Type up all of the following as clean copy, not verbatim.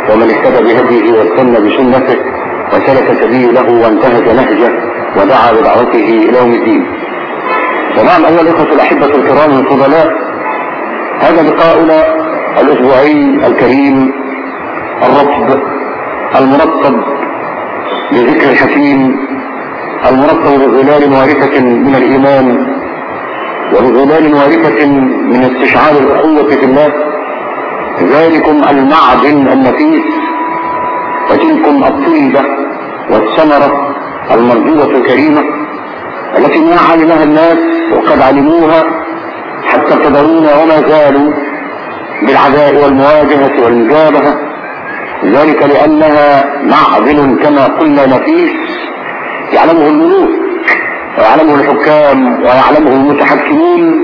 ومن اهتدى بهديه واستنى بسنته وسلك سبيله وانتهج نهجه ودعا بدعوته الى يوم الدين. ومع ايها الاخوه الاحبه الكرام الفضلاء، هذا لقاؤنا الاسبوعي الكريم الرطب المرطب بذكر الحكيم، المرطب بظلال وارثة من الايمان وبظلال وارثة من استشعار الاخوة في الله، ذلكم المعدن النفيس وتلكم الطيبة والثمرة المرجوة الكريمة التي ما علمها الناس وقد علموها حتى ابتدرونا وما زالوا بالعداء والمواجهة والمجابهة، ذلك لأنها معدن كما قلنا نفيس يعلمه الملوك ويعلمه الحكام ويعلمه المتحكمون،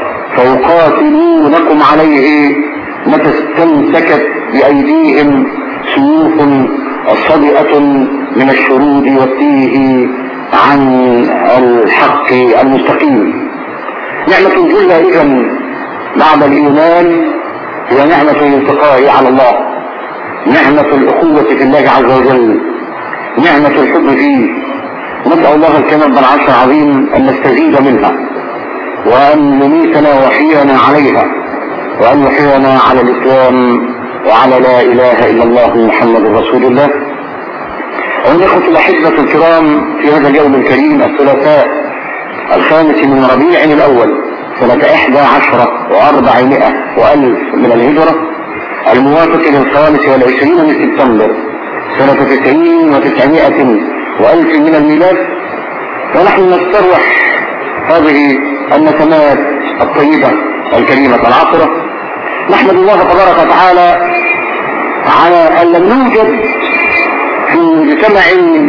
فيقاتلونكم عليه متى استمسكت بأيديهم سيوف صدئة من الشرود والتيه عن الحق المستقيم. نعمة جلة إذن بعد الإيمان هي نعمة الالتقاء على الله، نعمة الأخوة في الله عز وجل، نعمة الحب فيه. نسأل الله الكريم بالعرش العظيم أن نستزيد منها وأن يميتنا ويحيينا عليها وأن يحيينا على الإسلام وعلى لا إله إلا الله محمد رسول الله. والإخوة الأحبة الكرام، في هذا اليوم الكريم الثلاثاء 5 من ربيع الأول سنة 11 و400 وألف من الهجرة، الموافق ل25 من سبتمبر سنة 90 و900 وألف من الميلاد، ونحن نستروح هذه النسمات الطيبة الكريمة العطرة. نحمد الله تبارك وتعالى على أن لم نوجد في مجتمع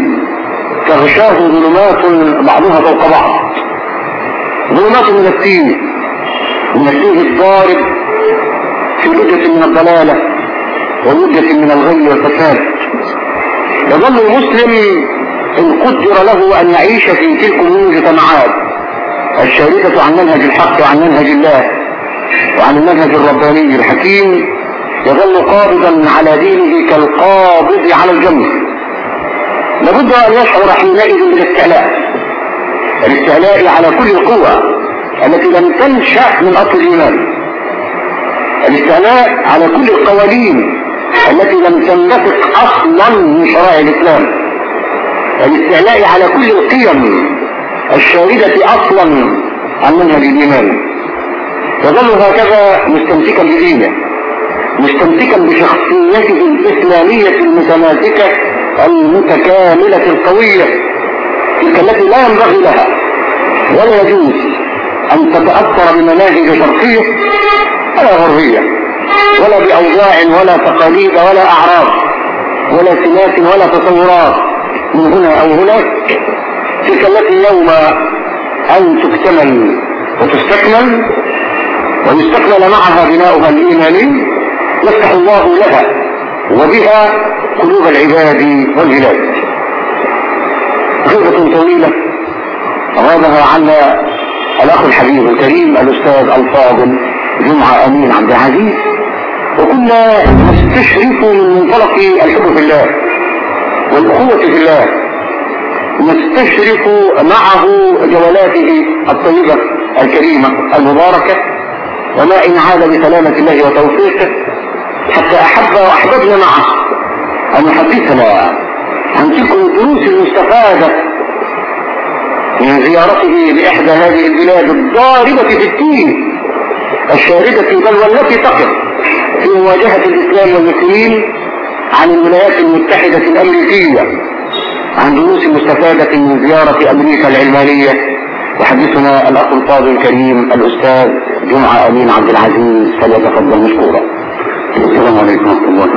تغشاه ظلمات بعضها فوق بعض، ظلمات من التيه الضارب في لجة من الضلالة ولجة من الغي والفساد. يظل المسلم إن قدر له أن يعيش في تلك المجتمعات الشاركة عن منهج الحق وعن منهج الله وعن المنهج الرباني الحكيم، يظل قابضا على دينه كالقابض على الجمر. لابد أن يشعر حينئذ بالاستعلاء على كل القوى التي لم تنشأ من أصل الإيمان، الاستعلاء على كل القوانين التي لم تنبثق أصلا من شرائع الإسلام، الاستعلاء على كل القيم الشاردة أصلا عن منهج الإيمان. يظل هكذا مستمسكا بدينه، مستمسكا بشخصيته الإسلامية المتماسكة المتكاملة القوية، تلك التي لا ينبغي لها ولا يجوز أن تتأثر بمناهج شرقية ولا غربية ولا بأوضاع ولا تقاليد ولا أعراض ولا سمات ولا تصورات من هنا أو هناك، تلك التي يوم أن تكتمل وتستكمل ويستكمل معها بناؤها الإيماني يفتح الله لها وبها قلوب العباد والبلاد. غيبة طويلة غابها عنا الأخ الحبيب الكريم الأستاذ الفاضل جمعة أمين عبد العزيز، وكنا نستشرف من منطلق الحب في الله والأخوة في الله، نستشرف معه جولاته الطيبة الكريمة المباركة، وما إن عاد بسلامة الله وتوفيقه، حتى أحب وأحببنا معه أن يحدثنا عن تلك الدروس المستفادة من زيارته لإحدى هذه البلاد الضاربة في الدين الشاردة بل والتي تقف في مواجهة الإسلام والمسلمين، عن الولايات المتحدة الأمريكية، عن دروس مستفادة من زيارة أمريكا العلمانية. يحدثنا الأخ الفاضل الكريم الأستاذ جمعة أمين عبد العزيز، فليتفضل مشكورا. السلام عليكم ورحمة الله.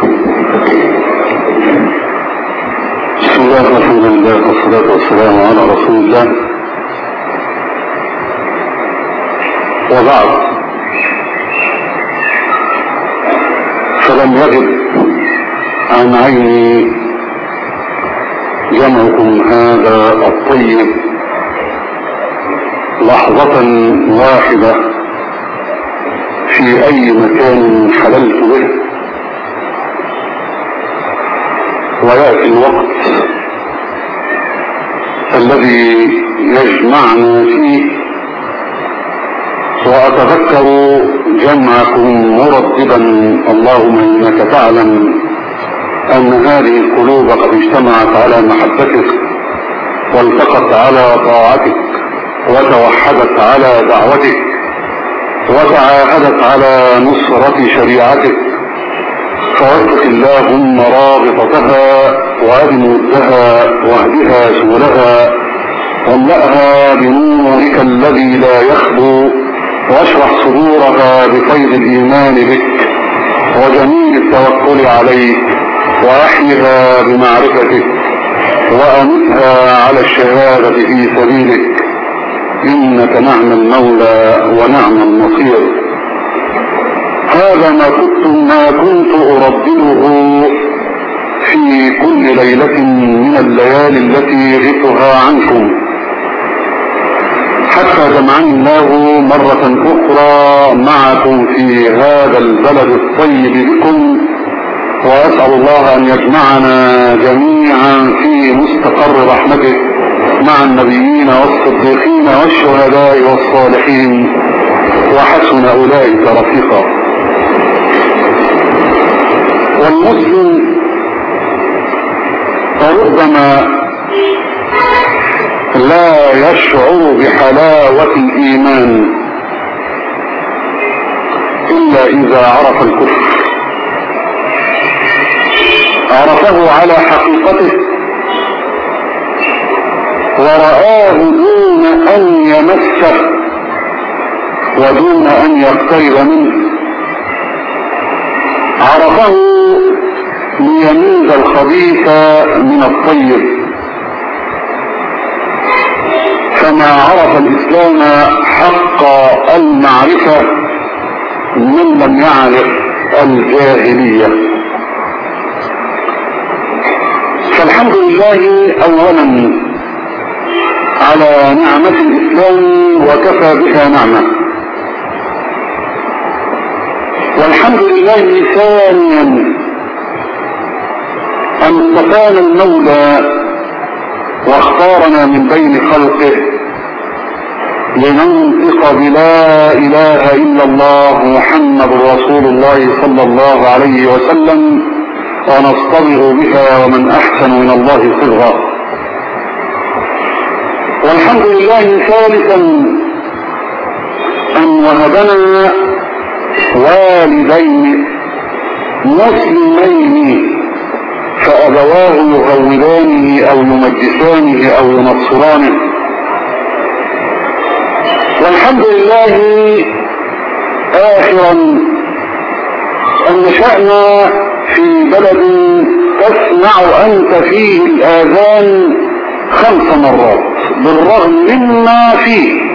بسم الله والحمد لله والصلاة والسلام على رسول الله، وبعد، فلم يغب عن عيني جمعكم هذا الطيب لحظة واحدة في أي مكان حللت به، ويأتي الوقت الذي يجمعنا فيه، وأتذكر جمعكم مرددا اللهم إنك تعلم أن هذه القلوب قد اجتمعت على محبتك والتقت على طاعتك وتوحدت على دعوتك وتعاهدت على نصرة شريعتك، فوفق اللهم رابطتها وأدم ودها واهدها سبلها واملأها بنورك الذي لا يخبو، واشرح صدورها بفيض الإيمان بك وجميل التوكل عليك، وأحيها بمعرفتك وأمتها على الشهادة في سبيلك، إنك نعم المولى ونعم النصير. هذا ما كنت أردده في كل ليلة من الليالي التي غبتها عنكم، حتى جمعني الله مرة أخرى معكم في هذا البلد الطيب بكم، وأسأل الله أن يجمعنا جميعا في مستقر رحمته مع النبيين والصديقين والشهداء والصالحين، وحسن أولئك رفيقا. والمسلم ربما لا يشعر بحلاوة الإيمان إلا إذا عرف الكفر، عرفه على حقيقته ورآه دون أن يمسه ودون أن يقترب منه، عرفه ليميز الخبيث من الطيب. فما عرف الإسلام حق المعرفة من لم يعرف الجاهلية. فالحمد لله أولا على نعمة الإسلام وكفى بها نعمة، والحمد لله ثانيا أن اصطفانا المولى واختارنا من بين خلقه لننطق بلا إله إلا الله محمد رسول الله صلى الله عليه وسلم، ونصطبغ بها ومن أحسن من الله صبغا. والحمد لله ثالثا أن وهبنا والدين مسلمين فأبواه يغولانه أو يمجسانه أو ينصرانه. والحمد لله آخرا أن نشأنا في بلد تسمع أنت فيه الآذان 5 مرات بالرغم مما فيه.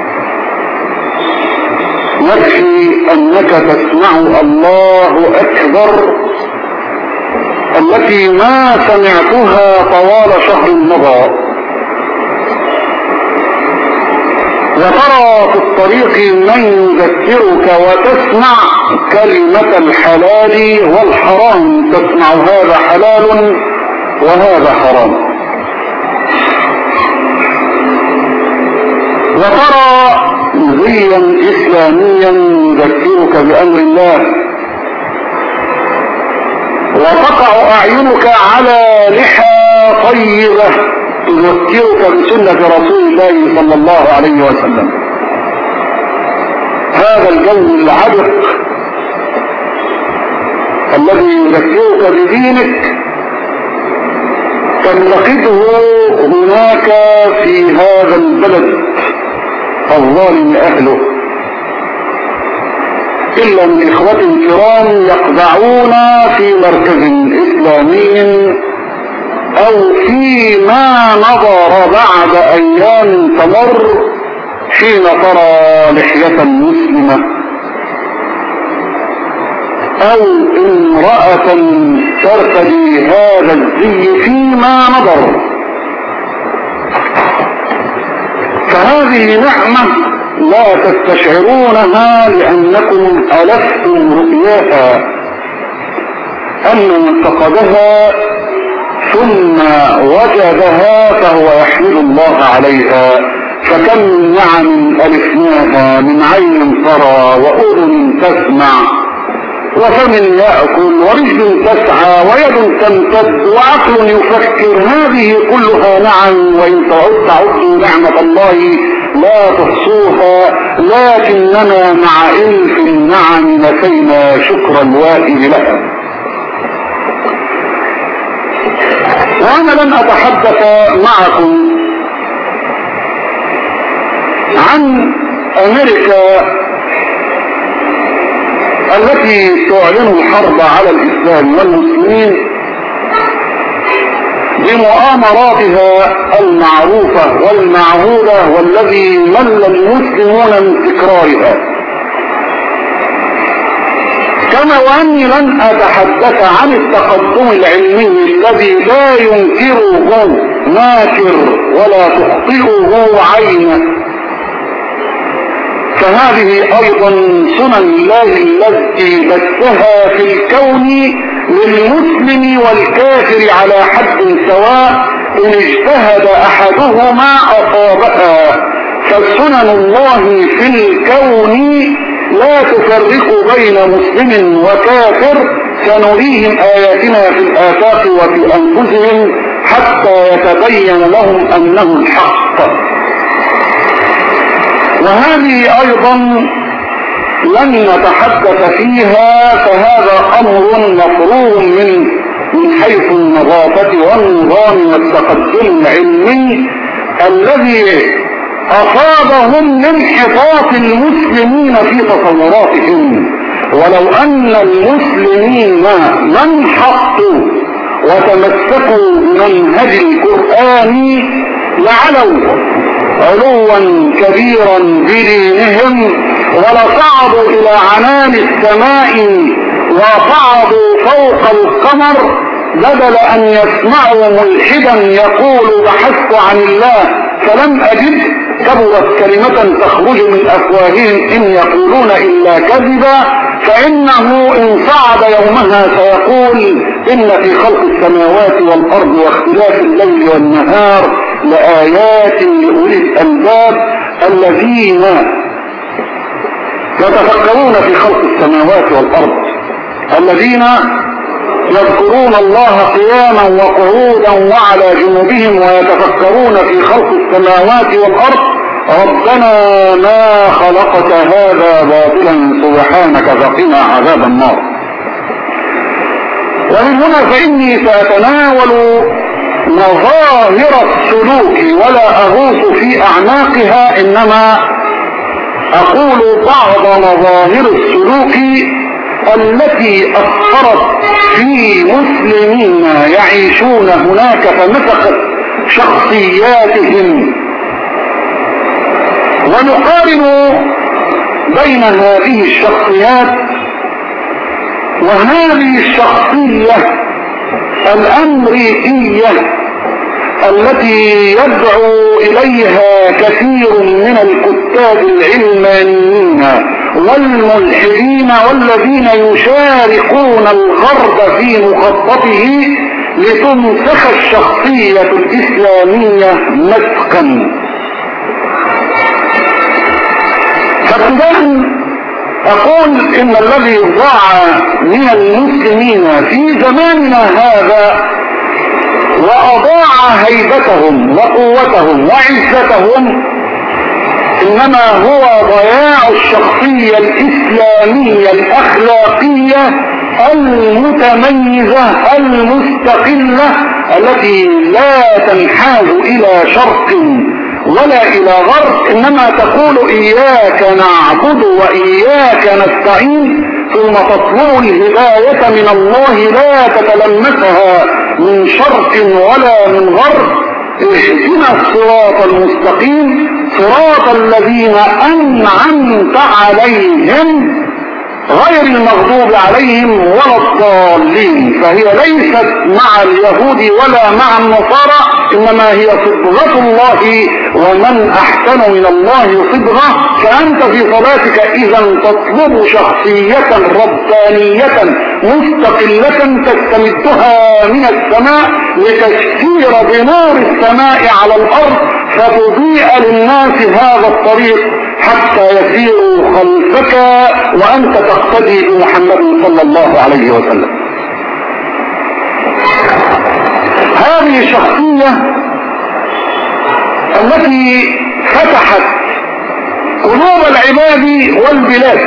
يكفي أنك تسمع الله أكبر التي ما سمعتها طوال شهر مضى، وترى في الطريق من يذكرك وتسمع كلمة الحلال والحرام، تسمع هذا حلال وهذا حرام، وترى زيا إسلاميا يذكرك بأمر الله، وتقع أعينك على لحى طيبة تذكرك بسنة رسول الله صلى الله عليه وسلم. هذا الجو العبق الذي يذكرك بدينك تلتقطه هناك في هذا البلد الظالم أهله، إلا من إخوة كرام يقبعون في مركز إسلامي أو فيما نظر بعد أيام تمر حين ترى لحية مسلمة أو امرأة ترتدي هذا الزي فيما نظر. فهذه نعمة لا تستشعرونها لأنكم ألفتم رؤياها، أن من فقدها ثم وجدها فهو يحمد الله عليها. فكم من نعم ألفناها من عين ترى وأذن تسمع وفم يأكل ورجل تسعى ويد تمتد وعقل يفكر، هذه كلها نعم، وإن تعدوا نعمة الله لا تحصوها، لكننا مع ألف النعم نسينا شكر الواهب لها. وأنا لن أتحدث معكم عن أمريكا التي تعلن الحرب على الإسلام والمسلمين بمؤامراتها المعروفة والمعهودة والذي مل المسلمون من تكرارها. كما وأني لن أتحدث عن التقدم العلمي الذي لا ينكره ناكر ولا تخطئه عين، فهذه أيضا سنن الله التي بثها في الكون للمسلم والكافر على حد سواء، إن اجتهد أحدهما أصابها. فسنن الله في الكون لا تفرق بين مسلم وكافر، سنريهم آياتنا في الآفاق وفي أنفسهم حتى يتبين لهم أنه الحق. وهذه أيضا لن نتحدث فيها، فهذا أمر مفروغ من حيث النظافة والنظام والتقدم العلمي الذي أصابهم من انحطاط المسلمين في تصوراتهم. ولو أن المسلمين ما انحطوا وتمسكوا بمنهج القرآن لعلوا علوا كبيرا بدينهم، ولصعدوا إلى عنان السماء وصعدوا فوق القمر، بدل أن يسمعوا ملحدا يقول بحثت عن الله فلم أجد، كبرت كلمة تخرج من أفواههم إن يقولون إلا كذبا، فإنه إن صعد يومها سيقول إن في خلق السماوات والأرض واختلاف الليل والنهار لآيات لأولي الألباب الذين يتفكرون في خلق السماوات والأرض، الذين يذكرون الله قياما وقعودا وعلى جنوبهم ويتفكرون في خلق السماوات والأرض ربنا ما خلقت هذا باطلا سبحانك فقنا عذاب النار. ومن هنا فإني سأتناول مظاهر السلوك ولا أغوص في أعماقها، إنما أقول بعض مظاهر السلوك التي أثرت في مسلمين يعيشون هناك فمسكت شخصياتهم، ونقارن بين هذه الشخصيات وهذه الشخصية الأمريكية التي يدعو إليها كثير من الكتاب العلمانيين والملحدين والذين يشاركون الغرب في مخططه لتنسخ الشخصية الإسلامية مسخا. فابتداء أقول إن الذي ضاع من المسلمين في زماننا هذا وأضاع هيبتهم وقوتهم وعزتهم إنما هو ضياع الشخصية الإسلامية الأخلاقية المتميزة المستقلة التي لا تنحاز إلى شرق ولا إلى غرب، إنما تقول إياك نعبد وإياك نستعين، ثم تطلب الهداية من الله لا تتلمسها من شرق ولا من غرب. اهدنا الصراط المستقيم صراط الذين أنعمت عليهم غير المغضوب عليهم ولا الضالين. فهي ليست مع اليهود ولا مع النصارى، إنما هي صبغة الله، ومن أحسن من الله صبغة. فأنت في صلاتك إذا تطلب شخصية ربانية مستقلة تستمدها من السماء لتسير بنور السماء على الأرض، فتضيء للناس هذا الطريق حتى يسيروا خلفك وأنت تقتدي بمحمد صلى الله عليه وسلم. هذه الشخصية التي فتحت قلوب العباد والبلاد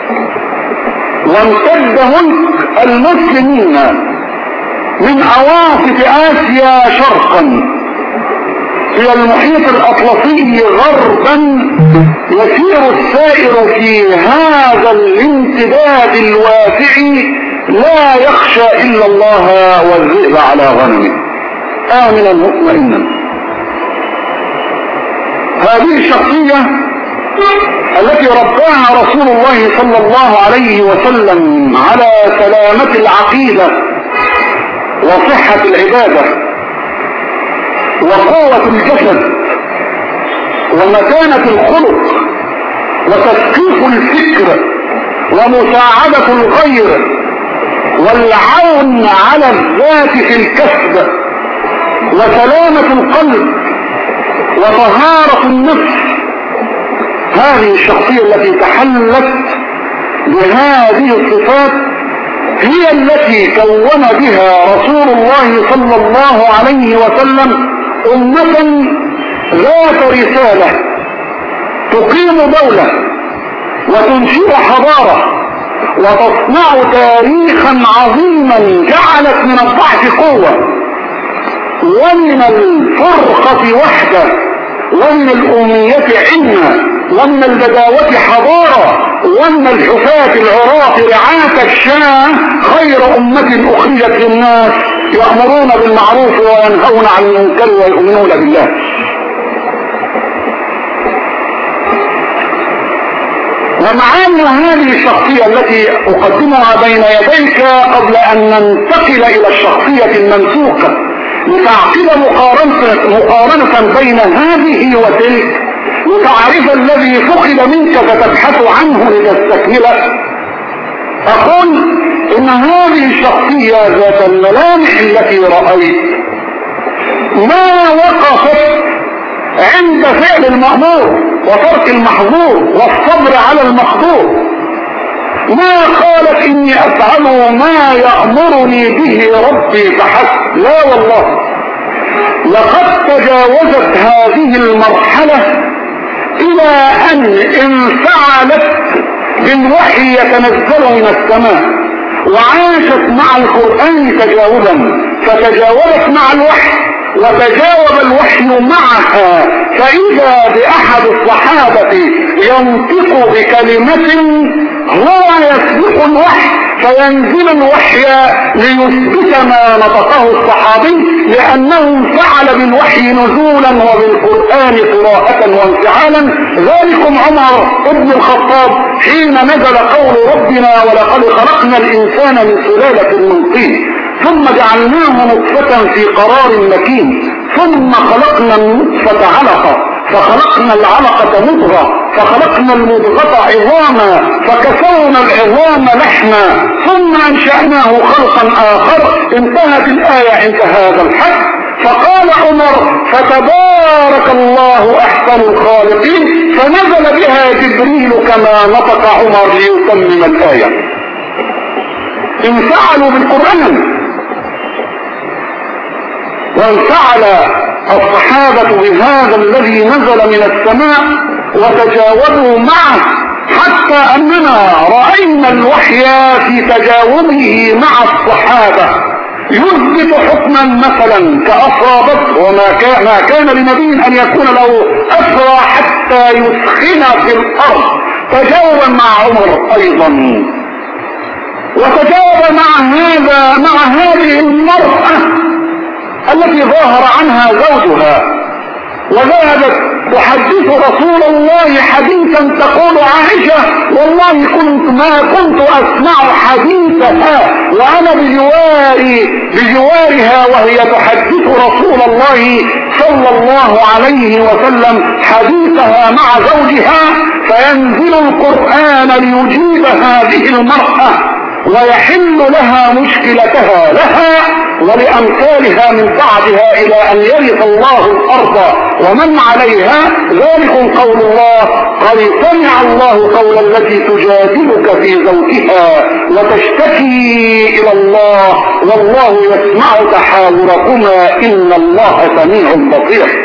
وامتد ملك المسلمين من أواسط آسيا شرقا إلى المحيط الأطلسي غربا، يسير السائر في هذا الامتداد الواسع لا يخشى إلا الله والذئب على غنمه، آمنا مطمئنا. هذه الشخصية التي رباها رسول الله صلى الله عليه وسلم على سلامة العقيدة وصحة العبادة وقوة الجسد ومتانة الخلق وتثقيف الفكر ومساعدة الغير والعون على الذات في الكسب وسلامة القلب وطهارة النفس. هذه الشخصية التي تحلت بهذه الصفات هي التي كون بها رسول الله صلى الله عليه وسلم أمة ذات رسالة تقيم دولة وتنشئ حضارة وتصنع تاريخا عظيما جعلت من الضعف قوة ومن الفرقة وحدة ومن الأمية علما ومن البداوة حضارة ومن الحفاة العراة رعاة الشاه خير أمة أخرجت للناس يأمرون بالمعروف وينهون عن المنكر ويؤمنون بالله. ومعاني هذه الشخصية التي أقدمها بين يديك قبل أن ننتقل إلى الشخصية الممسوكة لتعقد مقارنة بين هذه وتلك وتعرف الذي فقد منك فتبحث عنه لتستكمله. أقول إن هذه الشخصية ذات الملامح التي رأيت ما وقفت عند فعل المأمور وترك المحظور والصبر على المقدور، ما قالت إني أفعل ما يأمرني به ربي فحسب، لا والله، لقد تجاوزت هذه المرحلة إلى أن انفعلت بالوحي يتنزل من السماء وعاشت مع القرآن تجاوبا، فتجاوبت مع الوحي وتجاوب الوحي معها، فإذا بأحد الصحابة ينطق بكلمة هو يسبق الوحي فينزل الوحي ليثبت ما نطقه الصحابي لأنه فعل بالوحي نزولا وبالقرآن قراءة وانفعالا. ذلكم عمر بن الخطاب حين نزل قول ربنا ولقد خلقنا الإنسان من سلالة من طين ثم جعلناه نطفة في قرار مكين ثم خلقنا النطفة علقة فخلقنا العلقة مضغة فخلقنا المضغة عظاما فكسونا العظام لحما ثم أنشأناه خلقا آخر. انتهت الآية عند هذا الحد. فقال عمر فتبارك الله أحسن الخالقين، فنزل بها جبريل كما نطق عمر ليتمم الآية. انفعلوا بالقرآن وانفعل الصحابة بهذا الذي نزل من السماء وتجاوبوا معه حتى أننا رأينا الوحي في تجاوبه مع الصحابة يثبت حكما مثلا كأسرى وما كان لنبي أن يكون له أسرى حتى يسخن في الأرض. تجاوب مع عمر أيضا وتجاوب مع هذه المرأة التي ظاهر عنها زوجها وذهبت تحدث رسول الله حديثا تقول عائشة والله ما كنت أسمع حديثها وأنا بجوارها وهي تحدث رسول الله صلى الله عليه وسلم حديثها مع زوجها، فينزل القرآن ليجيب هذه المرأة ويحل لها مشكلتها لها ولأمثالها من بعدها إلى أن يرث الله الأرض ومن عليها. ذلك قول الله: قد سمع الله قول التي تجادلك في زوجها وتشتكي إلى الله والله يسمع تحاوركما إن الله سميع بصير.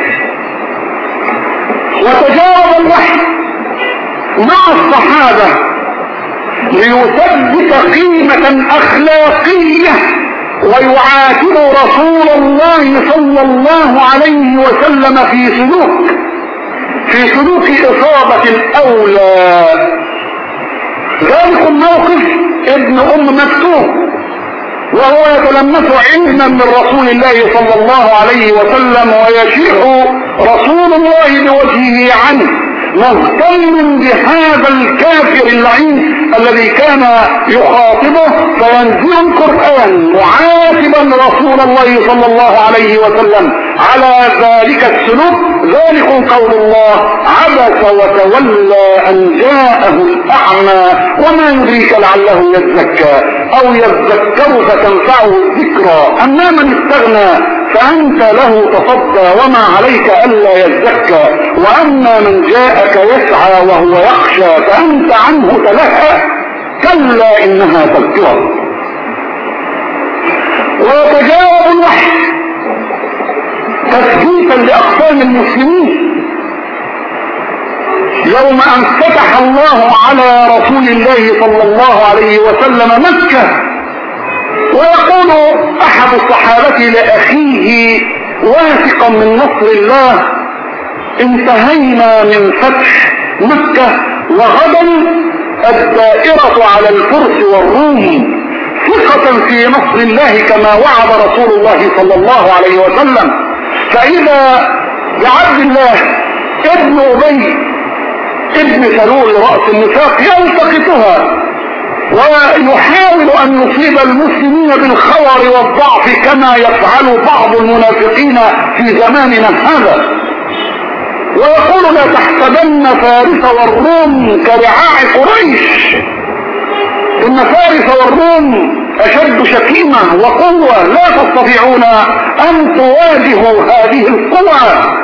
وتجاوب الوحي مع الصحابة ليثبت قيمة أخلاقية ويعاتب رسول الله صلى الله عليه وسلم في سلوك إصابة الأولى. ذلك الموقف ابن مكتوم وهو يتلمس علما من رسول الله صلى الله عليه وسلم، ويشيع رسول الله بوجهه عنه مهتم بهذا الكافر اللعين الذي كان يخاطبه، فينزل القرآن معاتبا رسول الله صلى الله عليه وسلم على ذلك السلوك. ذلك قول الله: عبس وتولى أن جاءه الأعمى وما يدريك لعله يزكى أو يذكر فتنفعه الذكرى أما من استغنى فأنت له تصدى وما عليك ألا يزكى وأما من جاءك يسعى وهو يخشى فأنت عنه تلهى كلا إنها تذكرة. ويتجاوب الوحي تثبيتا لأقسام المسلمين يوم أن فتح الله على رسول الله صلى الله عليه وسلم مكة، ويقول أحد الصحابة لأخيه واثقا من نصر الله: انتهينا من فتح مكة وغدا الدائرة على الفرس والروم، ثقة في نصر الله كما وعد رسول الله صلى الله عليه وسلم. فإذا بعبد الله ابن أبي ابن سلول رأس النفاق يلتقطها ويحاول أن يصيب المسلمين بالخور والضعف كما يفعل بعض المنافقين في زماننا هذا، ويقول: لا تحسبن فارس والروم كرعاع قريش، إن فارس والروم أشد شكيمة وقوة لا تستطيعون أن تواجهوا هذه القوى.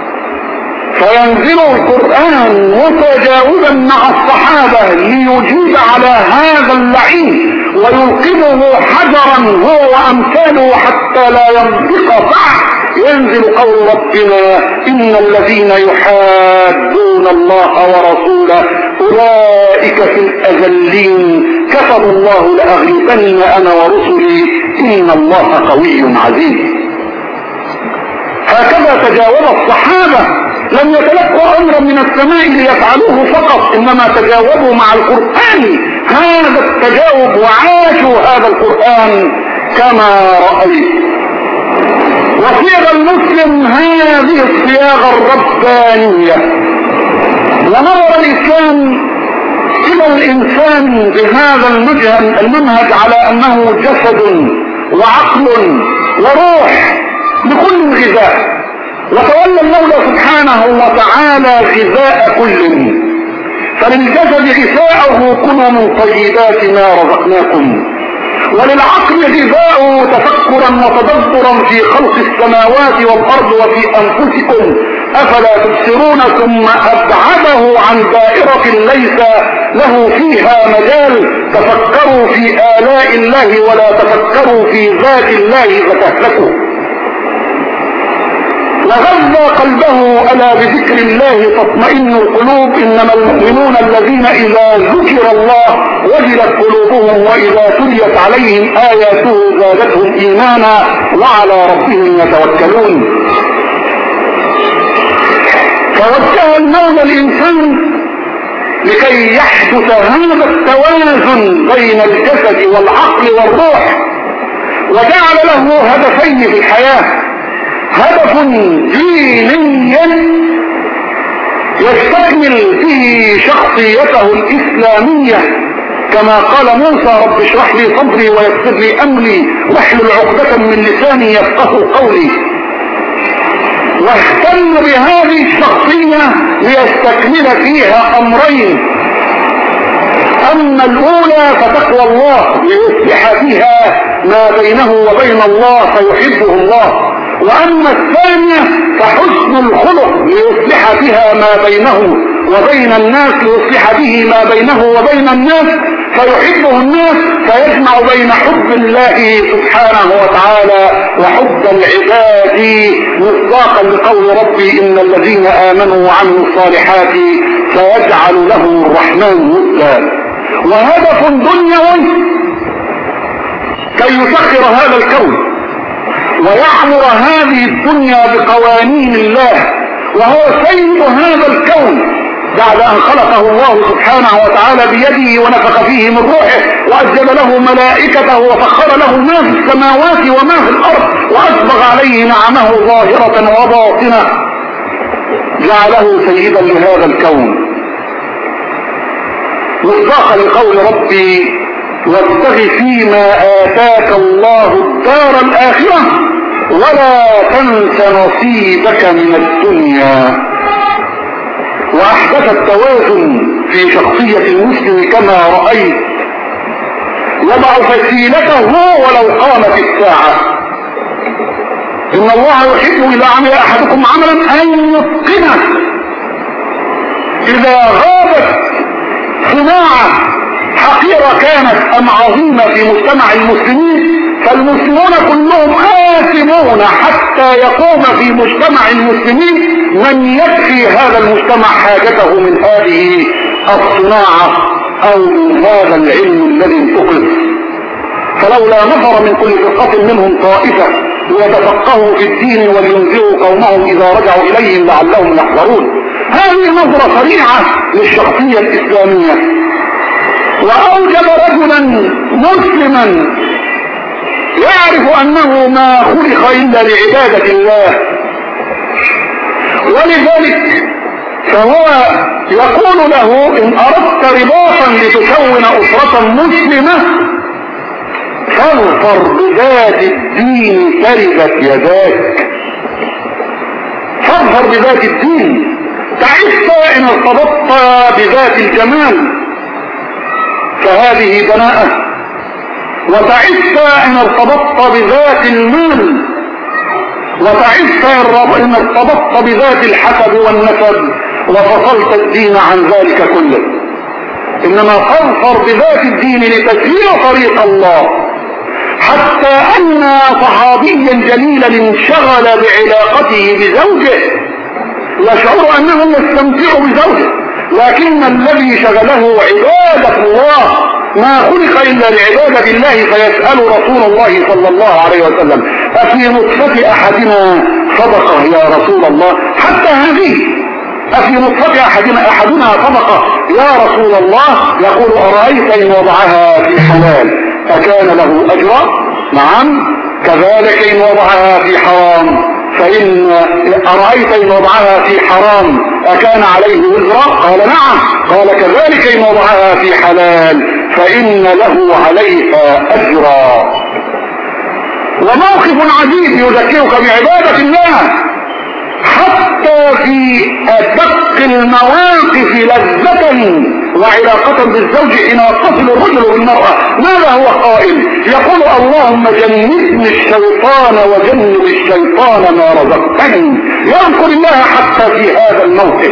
فينزل القرآن متجاوبا مع الصحابة ليجيب على هذا اللعين ويلقمه حجرا هو وأمثاله حتى لا ينطق صح. ينزل قول ربنا: إن الذين يحادون الله ورسوله أولئك في الأذلين كتب الله لأغلبن أنا ورسلي إن الله قوي عزيز. هكذا تجاوب الصحابة، لم يتلقوا أمرا من السماء ليفعلوه فقط، إنما تجاوبوا مع القرآن هذا التجاوب وعاشوا هذا القرآن كما رأيت. وصيغ المسلم هذه الصياغة الربانية، ونظر الإسلام إلى الإنسان بهذا المنهج على أنه جسد وعقل وروح لكل غذاء، وتولى المولى سبحانه وتعالى غذاء كل، فللجسد غذاءه كلوا من طيبات ما رزقناكم، وللعقل غذاءه تفكرا وتدبرا في خلق السماوات والأرض وفي أنفسكم أفلا تبصرون، ثم أبعده عن دائرة ليس له فيها مجال. تفكروا في آلاء الله ولا تفكروا في ذات الله فتهلكوا. وغذى قلبه ألا بذكر الله تطمئن القلوب، إنما المؤمنون الذين إذا ذكر الله وجلت قلوبهم وإذا تليت عليهم آياته زادتهم إيمانا وعلى ربهم يتوكلون. فوجه المولى الإنسان لكي يحدث هذا التوازن بين الجسد والعقل والروح، وجعل له هدفين في الحياة: هدف ديني يستكمل به شخصيته الإسلامية كما قال موسى: رب اشرح لي صدري ويسر لي أمري واحلل عقدة من لساني يفقهوا قولي. واهتم بهذه الشخصية ليستكمل فيها امرين: اما الاولى فتقوى الله ليصلح بها ما بينه وبين الله فيحبه الله، واما الثانية فحسن الخلق ليصلح بها ما بينه وبين الناس، ليصلح به ما بينه وبين الناس فيحبه الناس، فيجمع بين حب الله سبحانه وتعالى وحب العباد، مصداقا لقول ربي: ان الذين امنوا وعملوا الصالحات سيجعل لهم الرحمن ودا. وهدف دنيوي كي يسخر هذا الكون ويعمر هذه الدنيا بقوانين الله، وهو سيد هذا الكون بعد ان خلقه الله سبحانه وتعالى بيده ونفخ فيه من روحه واجب له ملائكته وسخر له ما في السماوات وما في الارض واسبغ عليه نعمه ظاهرة وباطنة، جعله سيدا لهذا الكون مصداقا لقول ربي: وابتغ فيما آتاك الله الدار الآخرة ولا تنس نصيبك من الدنيا. وأحدث التوازن في شخصية المسلم كما رأيت، يضع فسيلته ولو قامت الساعة. إن الله يحب إذا عمل أحدكم عملا أن يتقنه. إذا غابت صناعة حقيرة كانت أم عظيمة في مجتمع المسلمين، فالمسلمون كلهم آثمون حتى يقوم في مجتمع المسلمين من يكفي هذا المجتمع حاجته من هذه الصناعة أو من هذا العلم الذي انتقل. فلولا نفر من كل فرقة منهم طائفة ليتفقهوا في الدين ولينذروا قومهم إذا رجعوا إليهم لعلهم يحذرون. هذه نظرة سريعة للشخصية الإسلامية، وأوجب رجلا مسلما يعرف أنه ما خلق إلا لعبادة الله، ولذلك فهو يقول له: إن أردت رباطا لتكون أسرة مسلمة فاظفر بذات الدين تربت يداك. فاظفر بذات الدين، تعس إن ارتبطت بذات الجمال فهذه دناءة، وتعس إن ارتبطت بذات المال، وتعس إن ارتبطت بذات الحسب والنسب وفصلت الدين عن ذلك كله. إنما فاظفر بذات الدين لتسير طريق الله. حتى أن صحابيا جليلا انشغل بعلاقته بزوجه يشعر أنه يستمتع بزوجه، لكن الذي شغله عبادة الله، ما خلق إلا لعبادة الله، فيسأل رسول الله صلى الله عليه وسلم: أفي نطفة أحدنا صدقة يا رسول الله؟ حتى هذه أفي نطفة أحدنا صدقة يا رسول الله؟ يقول: أرأيت إن وضعها في حلال أكان له أجرا؟ نعم. كذلك إن وضعها في حرام فإن أرأيت إن وضعها في حرام أكان عليه وزرا؟ قال: نعم. قال: كذلك إن وضعها في حلال فإن له عليها أجرا. وموقف عجيب يذكرك بعبادة الله حتى في أدق المواقف لذة وعلاقة بالزوج حين يتصل الرجل بالمرأة. ماذا هو قائل؟ يقول: اللهم جنبني الشيطان وجنب الشيطان ما رزقتني. يذكر الله حتى في هذا الموقف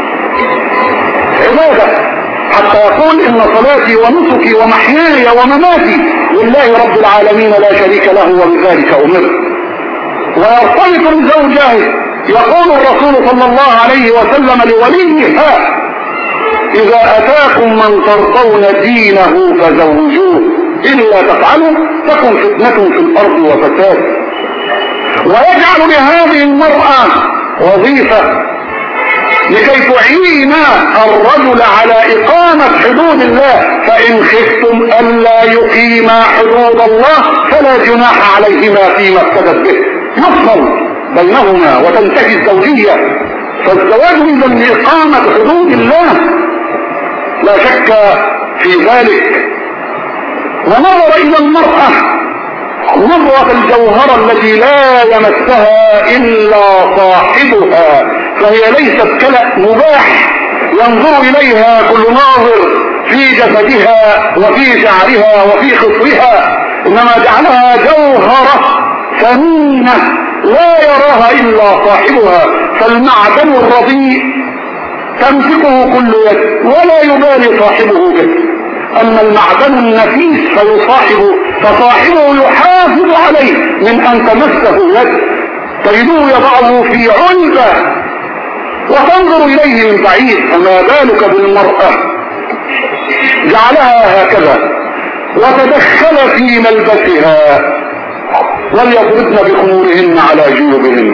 عبادة، حتى يقول: إن صلاتي ونسكي ومحياي ومماتي لله رب العالمين لا شريك له وبذلك أمرت. ويرتبط بزوجه. يقول الرسول صلى الله عليه وسلم لوليها: إذا أتاكم من ترضون دينه فزوجوه، إلا تفعلوا تكن فتنة في الأرض وفساد. ويجعل لهذه المرأة وظيفة لكي تعين الرجل على إقامة حدود الله، فإن خفتم ألا يقيما حدود الله فلا جناح عليهما فيما افتدت به. يفصل بينهما وتنتهي الزوجية. فالزواج إذا لإقامة حدود الله لا شك في ذلك. ونظر إلى المرأة نظرة الجوهرة التي لا يمسها إلا صاحبها، فهي ليست كلأ مباح ينظر إليها كل ناظر في جسدها وفي شعرها وفي خصرها، إنما جعلها جوهرة ثمينة لا يراها إلا صاحبها. فالمعدن الرديء تمسكه كل يد ولا يبالي صاحبه به، أما المعدن النفيس فصاحبه يحافظ عليه من أن تمسه يد، تجده يضعه في علبة وتنظر إليه من بعيد، فما بالك بالمرأة جعلها هكذا وتدخل في ملبسها. وليضربن بخمورهن على جيوبهن،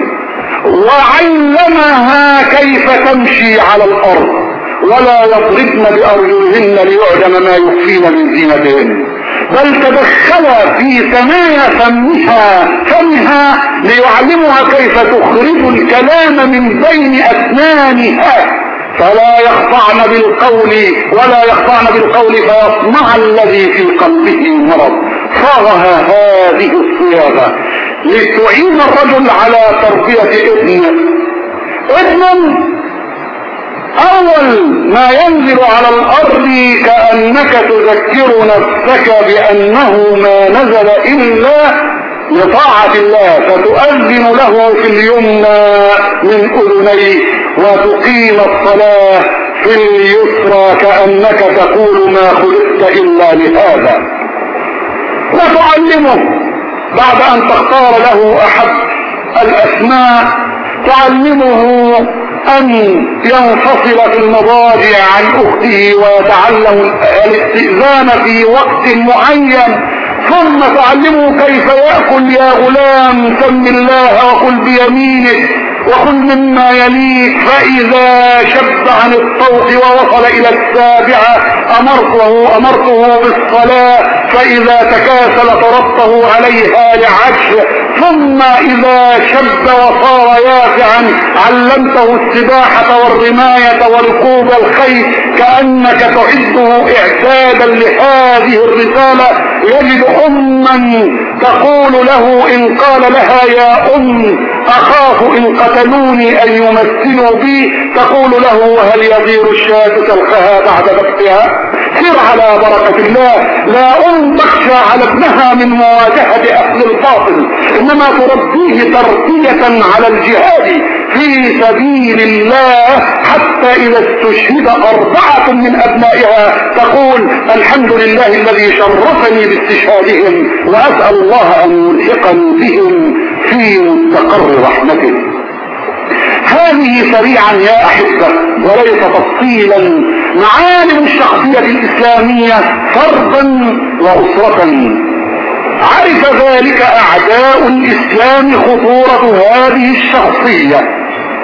وعلمها كيف تمشي على الأرض، ولا يضربن بأرجلهن ليعلم ما يخفين من زينتهن، بل تدخل في ثنايا فمها ليعلمها كيف تخرج الكلام من بين أسنانها، فلا يخضعن بالقول فيطمع الذي في قلبه مرض. صاغها هذه الصياغة لتعين الرجل على تربية ابن اول ما ينزل على الارض كأنك تذكر نفسك بانه ما نزل الا لطاعة الله، فتؤذن له في اليمنى من اذنيه وتقيم الصلاة في اليسرى كأنك تقول ما خلقت الا لهذا، وتعلمه بعد ان تختار له احد الاسماء، تعلمه ان ينفصل في المضاجع عن اخته ويتعلم الاستئذان في وقت معين، ثم تعلمه كيف يأكل. يا غلام سم الله وكل بيمينك وكل مما يليك، فإذا شب عن الطوق ووصل إلى السابعة أمرته بالصلاة، فإذا تكاسل طردته عليها لعجز، ثم إذا شب وصار يافعا علمته السباحة والرماية وركوب الخيل، كأنك تعده إعدادا لهذه الرسالة. يجد أما تقول له إن قال لها يا أخاف إن قتلوني أن يمثلوا بي، تقول له وهل يطير الشاة تلقها بعد بثها؟ سر على بركة الله. لا تخشى على ابنها من مواجهة أهل الباطل، إنما تربيه تربية على الجهاد في سبيل الله، حتى إذا استشهد 4 من أبنائها تقول الحمد لله الذي شرفني باستشهادهم، وأسأل الله أن يلحقني بهم في مستقر رحمته. هذه سريعا يا أحبة وليس تفصيلا معالم الشخصية الإسلامية فردا وأسرة. عرف ذلك أعداء الإسلام خطورة هذه الشخصية،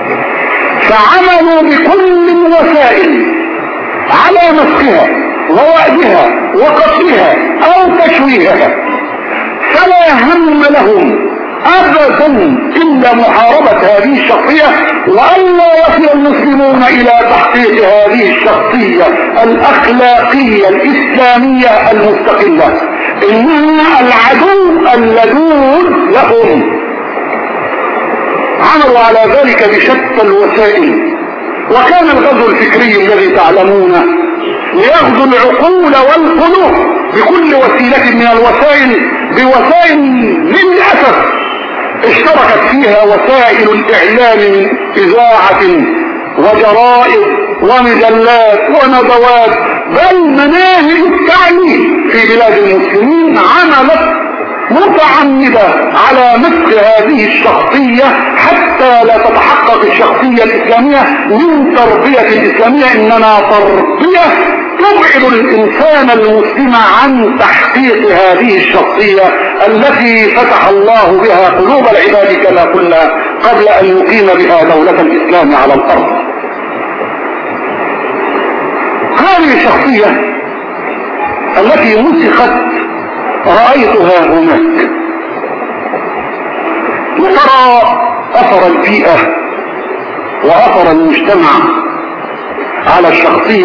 فعملوا بكل الوسائل على مسخها ووأدها وقتلها أو تشويهها، فلا هم لهم أبدا إلا محاربة هذه الشخصية، وألا يصل المسلمون إلى تحقيق هذه الشخصية الأخلاقية الإسلامية المستقلة، إنها العدو اللدود لهم. عملوا على ذلك بشتى الوسائل، وكان الغزو الفكري الذي تعلمونه ليغزو العقول والقلوب بكل وسيلة من الوسائل، بوسائل للأسف اشتركت فيها وسائل الإعلام من إذاعة وجرائد ومجلات وندوات، بل مناهج التعليم في بلاد المسلمين عملت متعمدة على مسخ هذه الشخصية حتى لا تتحقق الشخصية الإسلامية من تربية الإسلامية، إنما تربية تبعد الإنسان المسلم عن تحقيق هذه الشخصية التي فتح الله بها قلوب العباد كما قلنا قبل أن يقيم بها دولة الإسلام على الأرض. هذه الشخصية التي مسخت رأيتها هناك، وترى أثر البيئة وأثر المجتمع على الشخصية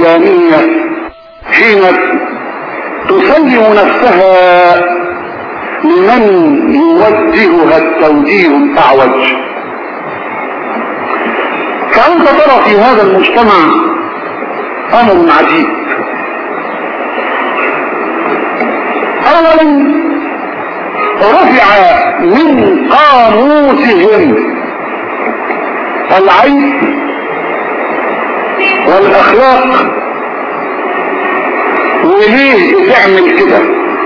الإسلامية حين تسلم نفسها لمن يوجهها التوجيه الأعوج. فأنت ترى في هذا المجتمع أمر عجيب. أولا رفع من قاموسهم العيب والأخلاق، وليه بتعمل كده؟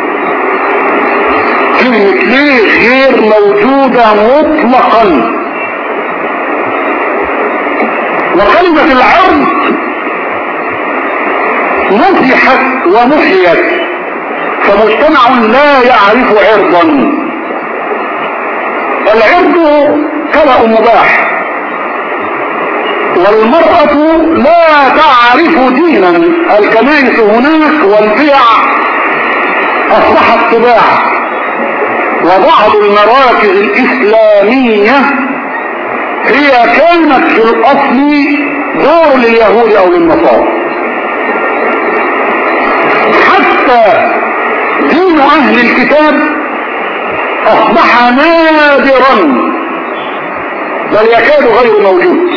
كلمة ليه غير موجودة مطلقا، وكلمة العرض مسحت ومحيت، فمجتمع لا يعرف عرضا. العرض كلأ مباح، والمرأة لا تعرف دينا. الكنائس هناك والبيع أصبحت طباع، وبعض المراكز الإسلامية هي كانت في الأصل دور لليهود أو للنصارى. حتى دين أهل الكتاب أصبح نادرا، بل يكاد غير موجود.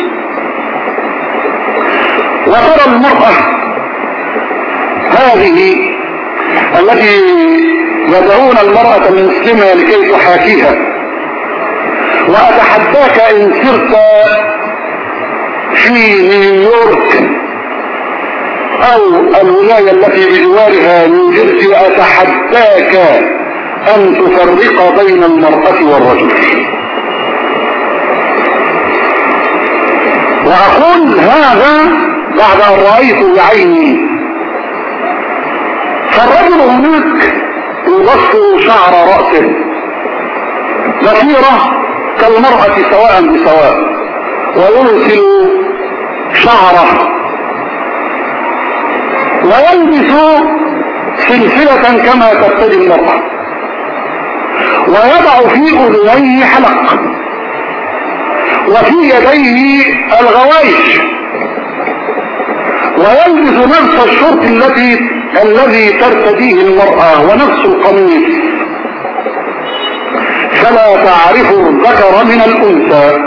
وترى المرأة هذه التي يدعون المرأة المسلمة لكي تحاكيها، وأتحداك إن سرت في نيويورك أو الولاية التي بجوارها نيوجيرسي، أتحداك أن تفرق بين المرأة والرجل. وأقول هذا بعد أن رأيت بعيني. فالرجل هناك يبصر شعر رأسه بصيرة كالمرأة سواء بسواء، ويرسل شعره، ويلبس سلسلة كما ترتدي المرأة، ويضع في أذنيه حلق، وفي يديه الغوايش، ويلبس نفس الشرط الذي ترتديه المرأة ونفس القميص، فلا تعرف الذكر من الأنثى.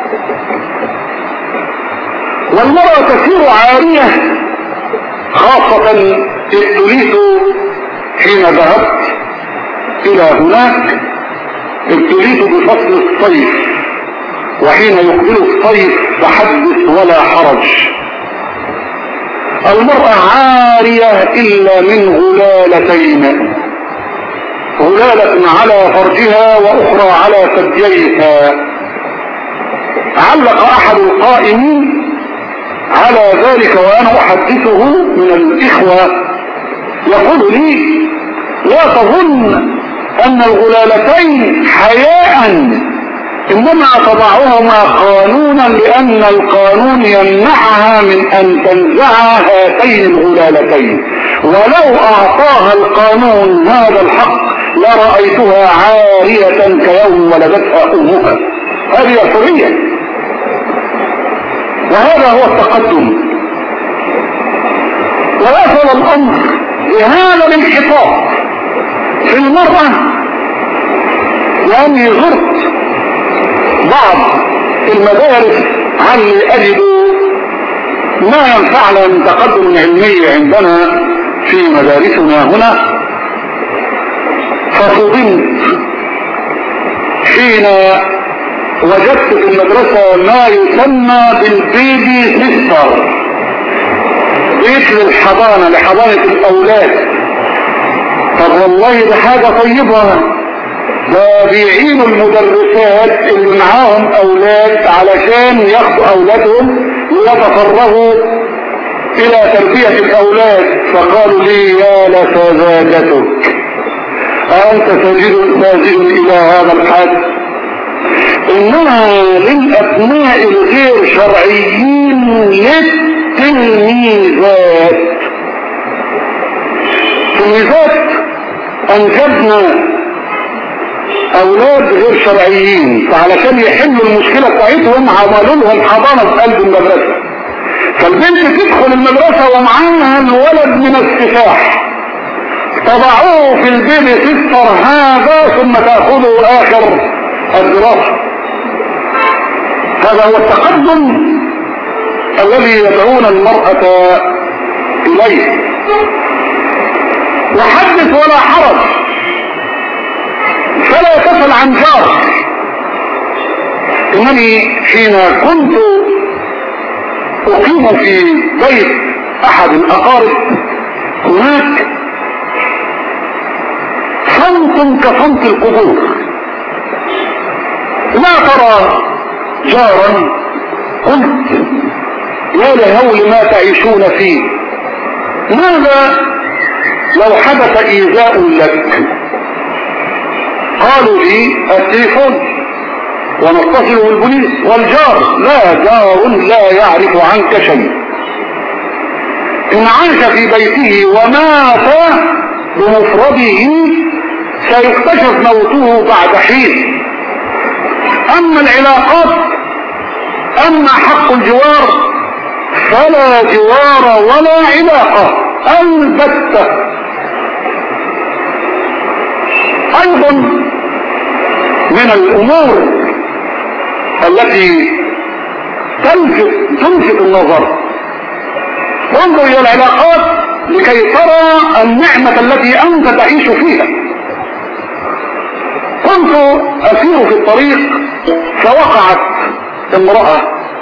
والمرأة تسير عارية، خاصة ابتليت حين ذهبت إلى هناك، ابتليت بفصل الصيف، وحين يقبل الصيف فحدث ولا حرج. المرأة عارية إلا من غلالتين، غلالة على فرجها وأخرى على ثدييها. علق أحد القائمين على ذلك وأنا أحدثه من الإخوة، يقول لي: لا تظن أن الغلالتين حياء، إنما تضعهما قانونا، لأن القانون يمنعها من أن تنزع هاتين الغلالتين، ولو أعطاها القانون هذا الحق لرأيتها عارية كيوم ولدتها أمها. هذه حرية، وهذا هو التقدم. ويصل الأمر بهذا الانحطاط في المرأة، لأني زرت بعض المدارس علي أجد ما ينفعنا من تقدم علمي عندنا في مدارسنا هنا. فصدمت حين وجدت في المدرسة ما يسمى بالبيبي سيستر، بيت للحضانة، لحضانة الأولاد. طب والله ده حاجة طيبة، ده بيعينوا المدرسات اللي معاهم أولاد علشان ياخدوا أولادهم ويتفرغوا إلى تربية الأولاد. فقالوا لي: يا لسذاجتك، أنت ساجد إلى هذا الحد؟ إنها للأبناء الغير شرعيين للتلميذات. تلميذات أنجبنا أولاد غير شرعيين، فعلشان يحلوا المشكلة بتاعتهم عملوا لهم حضانة في قلب المدرسة. فالبنت تدخل المدرسة ومعاها الولد من السفاح، تضعوه في البيبي سيستر هذا ثم تأخذه آخر الدراسة. هذا هو التقدم الذي يدعون المرأة إليه. وحدث ولا حرج، فلا تسأل عن جارك. إنني حين كنت أقيم في بيت أحد الأقارب هناك صمت كصمت القبور، لا ترى جارا. قلت يا لهول ما تعيشون فيه، ماذا لو حدث إيذاء لك؟ قالوا لي التليفون ونتصل بالبوليس، والجار لا، جار لا يعرف عنك شيء. إن عاش في بيته ومات بمفرده سيكتشف موته بعد حين. أما العلاقات، أما حق الجوار فلا جوار ولا علاقة البتة. أيضا من الأمور التي تلفت النظر، انظر إلى العلاقات لكي ترى النعمة التي أنت تعيش فيها. كنت أسير في الطريق فوقعت امرأة،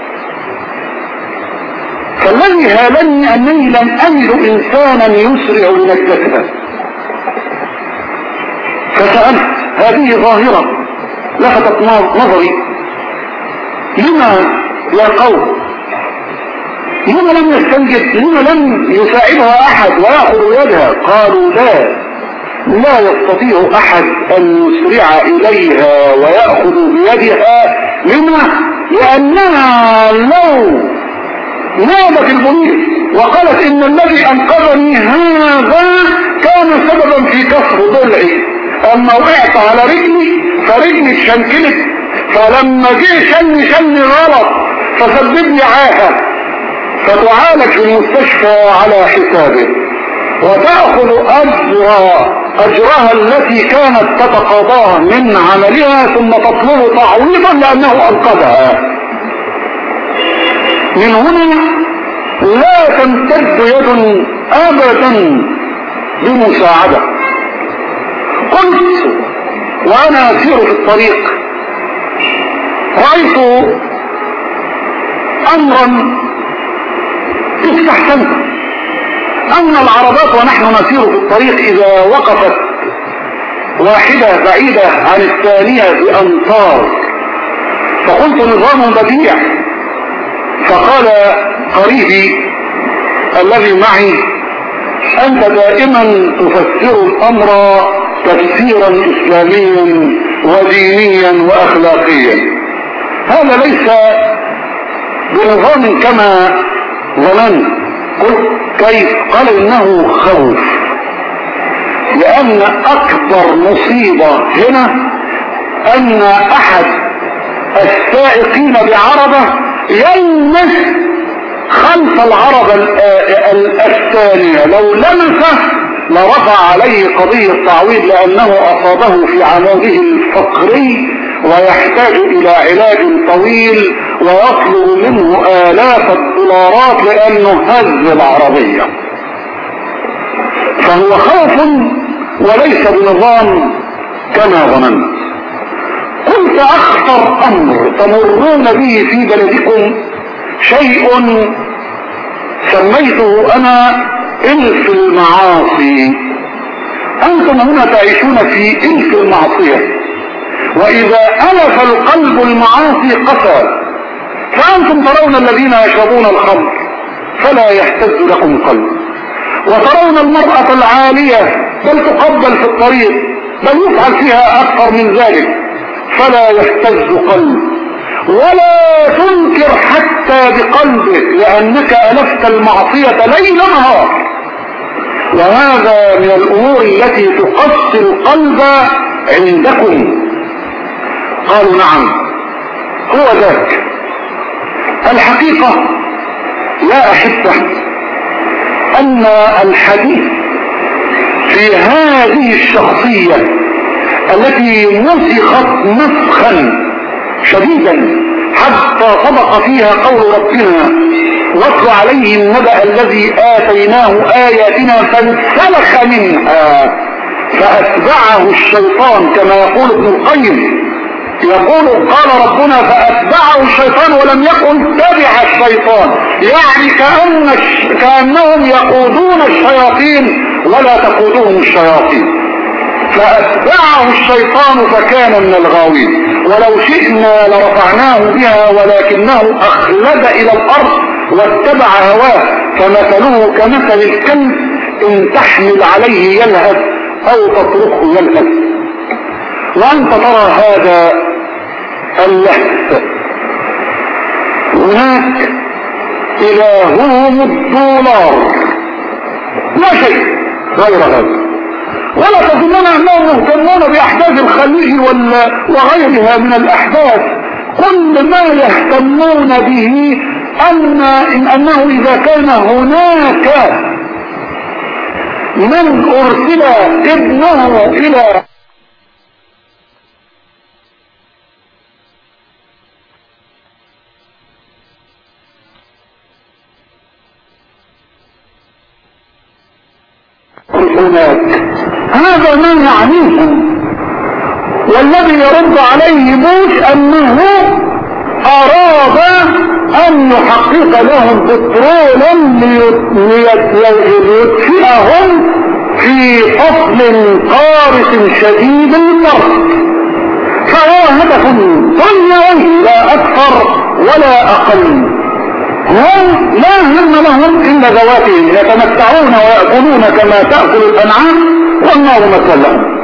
فالذي هالني أنني لم أجد إنسانا يسرع لنجدتها، فسألت. هذه ظاهرة لفتت نظري، لما يا قوم، لما لم يستنجد، لما لم يساعدها أحد ويأخذ يدها؟ قالوا لا يستطيع أحد أن يسرع إليها ويأخذ بيدها. لما؟ لأنها لو نادت البوليس وقالت إن الذي أنقذني هذا كان سببا في كسر ضلعي، أما وقعت على رجلي فرجلي اتشنكلت، فلما جه شني غلط فسبب لي عاهة، فتعالج في المستشفى على حسابه وتأخذ أجرها التي كانت تتقاضاها من عملها، ثم تطلب تعويضا لأنه أنقذها. من هنا لا تمتد يد أبدا بمساعدة. قلت وأنا أسير في الطريق رأيت أمرا استحسنت، أن العربات ونحن نسير في الطريق إذا وقفت واحدة بعيدة عن الثانية بأمتار، فقلت نظام بديع. فقال قريبي الذي معي أنت دائما تفسر الأمر تفسيرا إسلاميا ودينيا وأخلاقيا، هذا ليس بنظام كما ظننت. قلت كيف؟ قال إنه خوف، لأن أكبر مصيبة هنا أن أحد السائقين بعربة يلمس خلف العربة الثانية، لو لمسه لرفع عليه قضية تعويض، لأنه أصابه في عموده الفقري ويحتاج إلى علاج طويل ويطلب منه آلاف الدولارات لأنه هز العربية. فهو خوف وليس بنظام كما ظننت. قلت أخطر أمر تمرون به في بلدكم شيء سميته أنا إلف المعاصي. أنتم هنا تعيشون في إلف المعصية، وإذا ألف القلب المعاصي قسى. فأنتم ترون الذين يشربون الخمر فلا يهتز لكم قلب، وترون المرأة العالية بل تقبل في الطريق بل يفعل فيها أكثر من ذلك فلا يهتز قلب، ولا تنكر حتى بقلبك لأنك ألفت المعصية ليل نهار. وهذا من الأمور التي تقسي القلب عندكم. قالوا نعم هو ذاك. الحقيقة يا أحبة أن الحديث في هذه الشخصية التي مسخت مسخا شديدا حتى صدق فيها قول ربنا واتل عليهم نبأ الذي آتيناه آياتنا فانسلخ منها فأتبعه الشيطان، كما يقول ابن القيم، يقول قال ربنا فأتبعه الشيطان ولم يقل تبع الشيطان، يعني كأنهم يقودون الشياطين ولا تقودهم الشياطين. فأتبعه الشيطان فكان من الغاوين، ولو شئنا لرفعناه بها ولكنه أخلد إلى الأرض واتبع هواه فمثله كمثل الكلب إن تحمل عليه يلهث أو تتركه يلهث. وأنت ترى هذا اللهث. هناك إلههم الدولار، لا شيء غير هذا. ولا تظنون أنهم مهتمون بأحداث الخليج وغيرها من الأحداث. كل ما يهتمون به أنه إذا كان هناك من أرسل ابنه إلى هناك، هذا ما يعنيهم. والذي يرد عليه بوش أنه أراد أن يحقق لهم بترولا ليدفئهم في فصل قارس شديد البرد، فهو هدف دنيوي لا أكثر ولا أقل. هم لا هم لهم إلا ذواتهم، يتمتعون ويأكلون كما تأكل الأنعام والنار مثل لهم.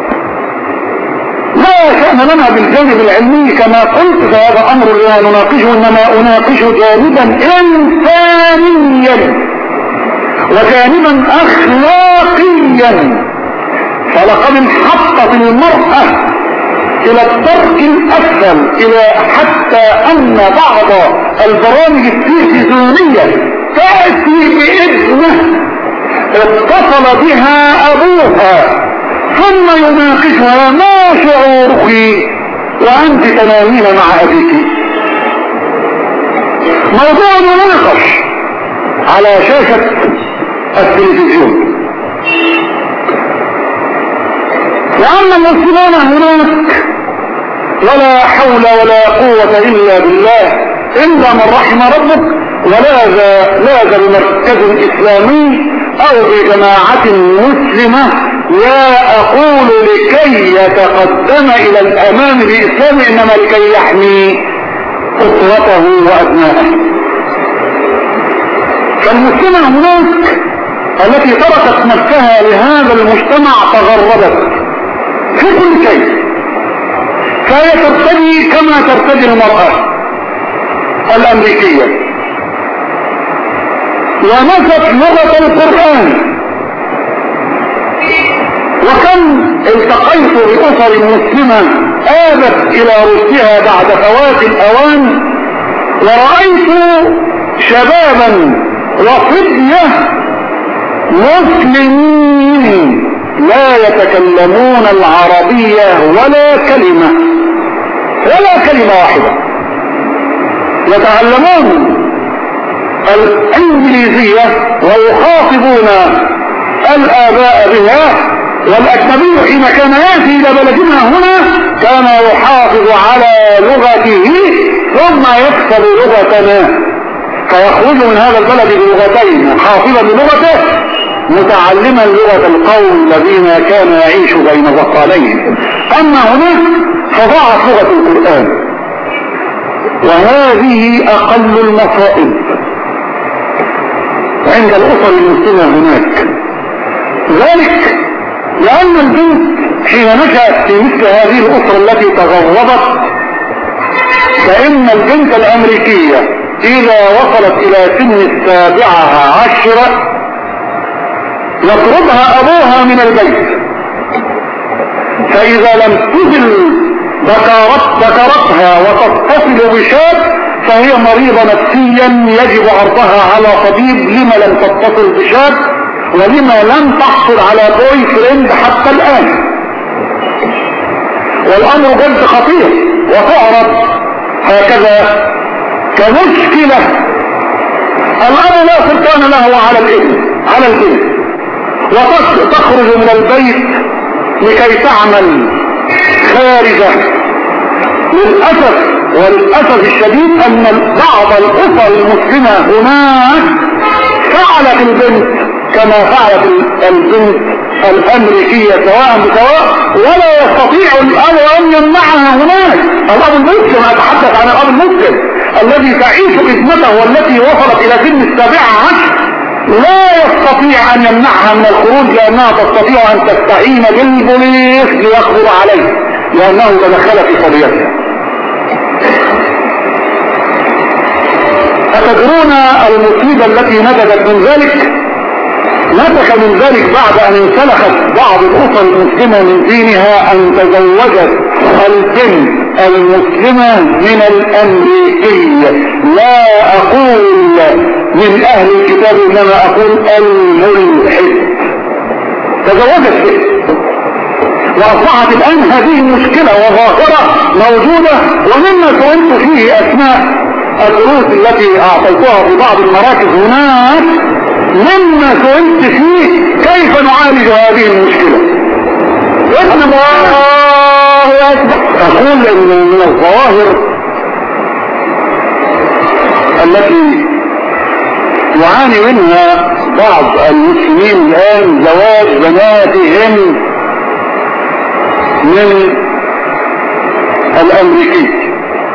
لا شأن لنا بالجانب العلمي كما قلت، فهذا أمر لا نناقشه، إنما أناقش جانبا إنسانيا وجانبا أخلاقيا. فلقد انحطت المرأة إلى الدرك الأسفل، إلى حتى أن بعض البرامج التلفزيونية تأتي بابنه اتصل بها أبوها ثم يناقشها ما شعورك وأنت تنامين مع أبيك. موضوع يناقش على شاشة التلفزيون. وأما المسلمون هناك ولا حول ولا قوة إلا بالله إلا من رحم ربك، ولاذ بمركز إسلامي أو بجماعة مسلمة، لا أقول لكي يتقدم إلى الأمام بإسلام، إنما لكي يحمي أسرته وأبنائه. فالمسلمة هناك التي تركت نفسها لهذا المجتمع تغربت في كل شيء، فهي ترتدي كما ترتدي المرأة الأمريكية، ونست لغة القرآن. وكم التقيت بأسر مسلمة آبت إلى رشدها بعد فوات الأوان، ورأيت شبابا وفتية مسلمين لا يتكلمون العربية ولا كلمة واحدة، يتعلمون الإنجليزية ويخاطبون الآباء بها. والأجنبي حين كان يأتي إلى بلدنا هنا كان يحافظ على لغته ثم يكسب لغتنا، فيخرج من هذا البلد بلغتين، حافظا بلغته متعلما لغة القوم الذين كان يعيش بين ظهرانيهم. أما هناك فضاعت لغة القرآن، وهذه أقل المصائب عند الأسر المسلمة هناك. ذلك لأن البنت حين نشأت في مثل هذه الأسرة التي تغربت، فإن البنت الأمريكية إذا وصلت إلى سن 17 يطردها أبوها من البيت، فإذا لم تزل ذكرتها وتتصل بشاب فهي مريضة نفسيا يجب عرضها على طبيب. لما لم تتصل بشاب ولما لم تحصل على بوي فريند حتى الآن. والأمر جد خطير وتعرض هكذا كمشكلة الأب لا سلطان له على الابن وتخرج من البيت لكي تعمل خارجة. وللأسف الشديد أن بعض الأسر المسلمة هناك فعلت البنت كما فعلت البنت الأمريكية سواء بسواء، ولا يستطيع الأب أن يمنعها هناك. الأب المسلم، أتحدث عن الأب المسلم الذي تعيش ابنته والتي وصلت إلى سن 17 لا يستطيع أن يمنعها من الخروج، لأنها تستطيع أن تستعين بالبوليس ليقبض عليه لأنه تدخل في قضيتها. أتدرون المصيبة التي نتجت من ذلك؟ نتج من ذلك بعد أن انسلخت بعض الأسر المسلمة من دينها أن تزوجت البنت المسلمة من الأمريكية. لا أقول من أهل الكتاب إنما أقول الملحد. تزوجت به وأصبحت الآن هذه المشكلة وظاهرة موجودة. ومما سئلت فيه أثناء الدروس التي أعطيتها في بعض المراكز هناك، مما سئلت فيه كيف نعالج هذه المشكلة. اسم الله أكبر. أقول إن من الظواهر التي يعاني منها بعض المسلمين الآن زواج بناتهم من الأمريكي.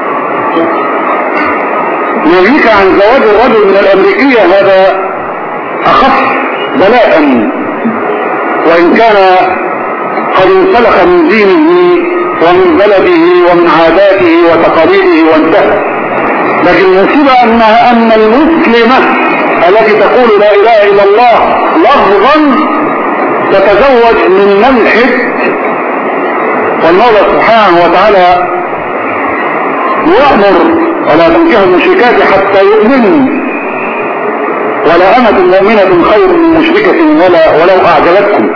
ناهيك عن زواج الرجل من الأمريكية هذا أخف بلاء، وإن كان قد انسلخ من دينه ومن بلده ومن عاداته وتقاليده وانتهى. لكن المصيبة أن المسلمة التي تقول لا إله إلا الله لفظا تتزوج من ملحد، والمولى سبحانه وتعالى يأمر ولا تنكحوا المشركات حتى يؤمنوا، ولا أمة مؤمنة خير من مشركة ولو أعجبتكم.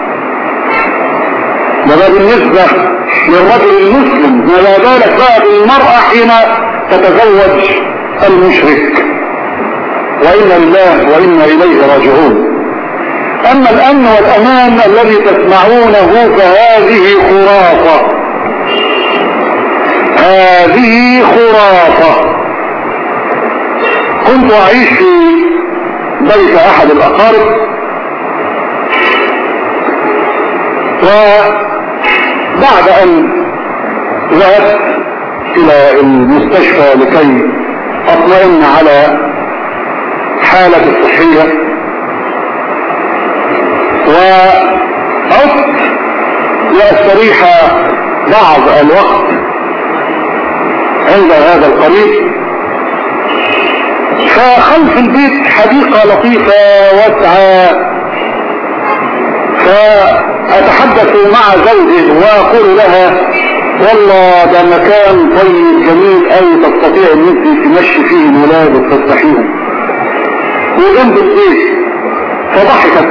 وده بالنسبة للرجل المسلم، ما بالك بقى بالمرأة حين تتزوج المشرك. وإنا لله وإنا إليه راجعون. أما الأمن والأمان الذي تسمعونه فهذه خرافة، هذه خرافة. كنت أعيش في بيت أحد الأقارب، وبعد أن ذهبت إلى المستشفى لكي أطمئن على حالة الصحية، وعدت لأستريح بعض الوقت عند هذا القريب، فخلف البيت حديقة لطيفة واسعة، فأتحدث مع زوجي وأقول لها والله ده مكان طيب جميل أوي تستطيع ان انت تمشي فيه الولاد وتفتحيهم وجنب البيت. فضحكت.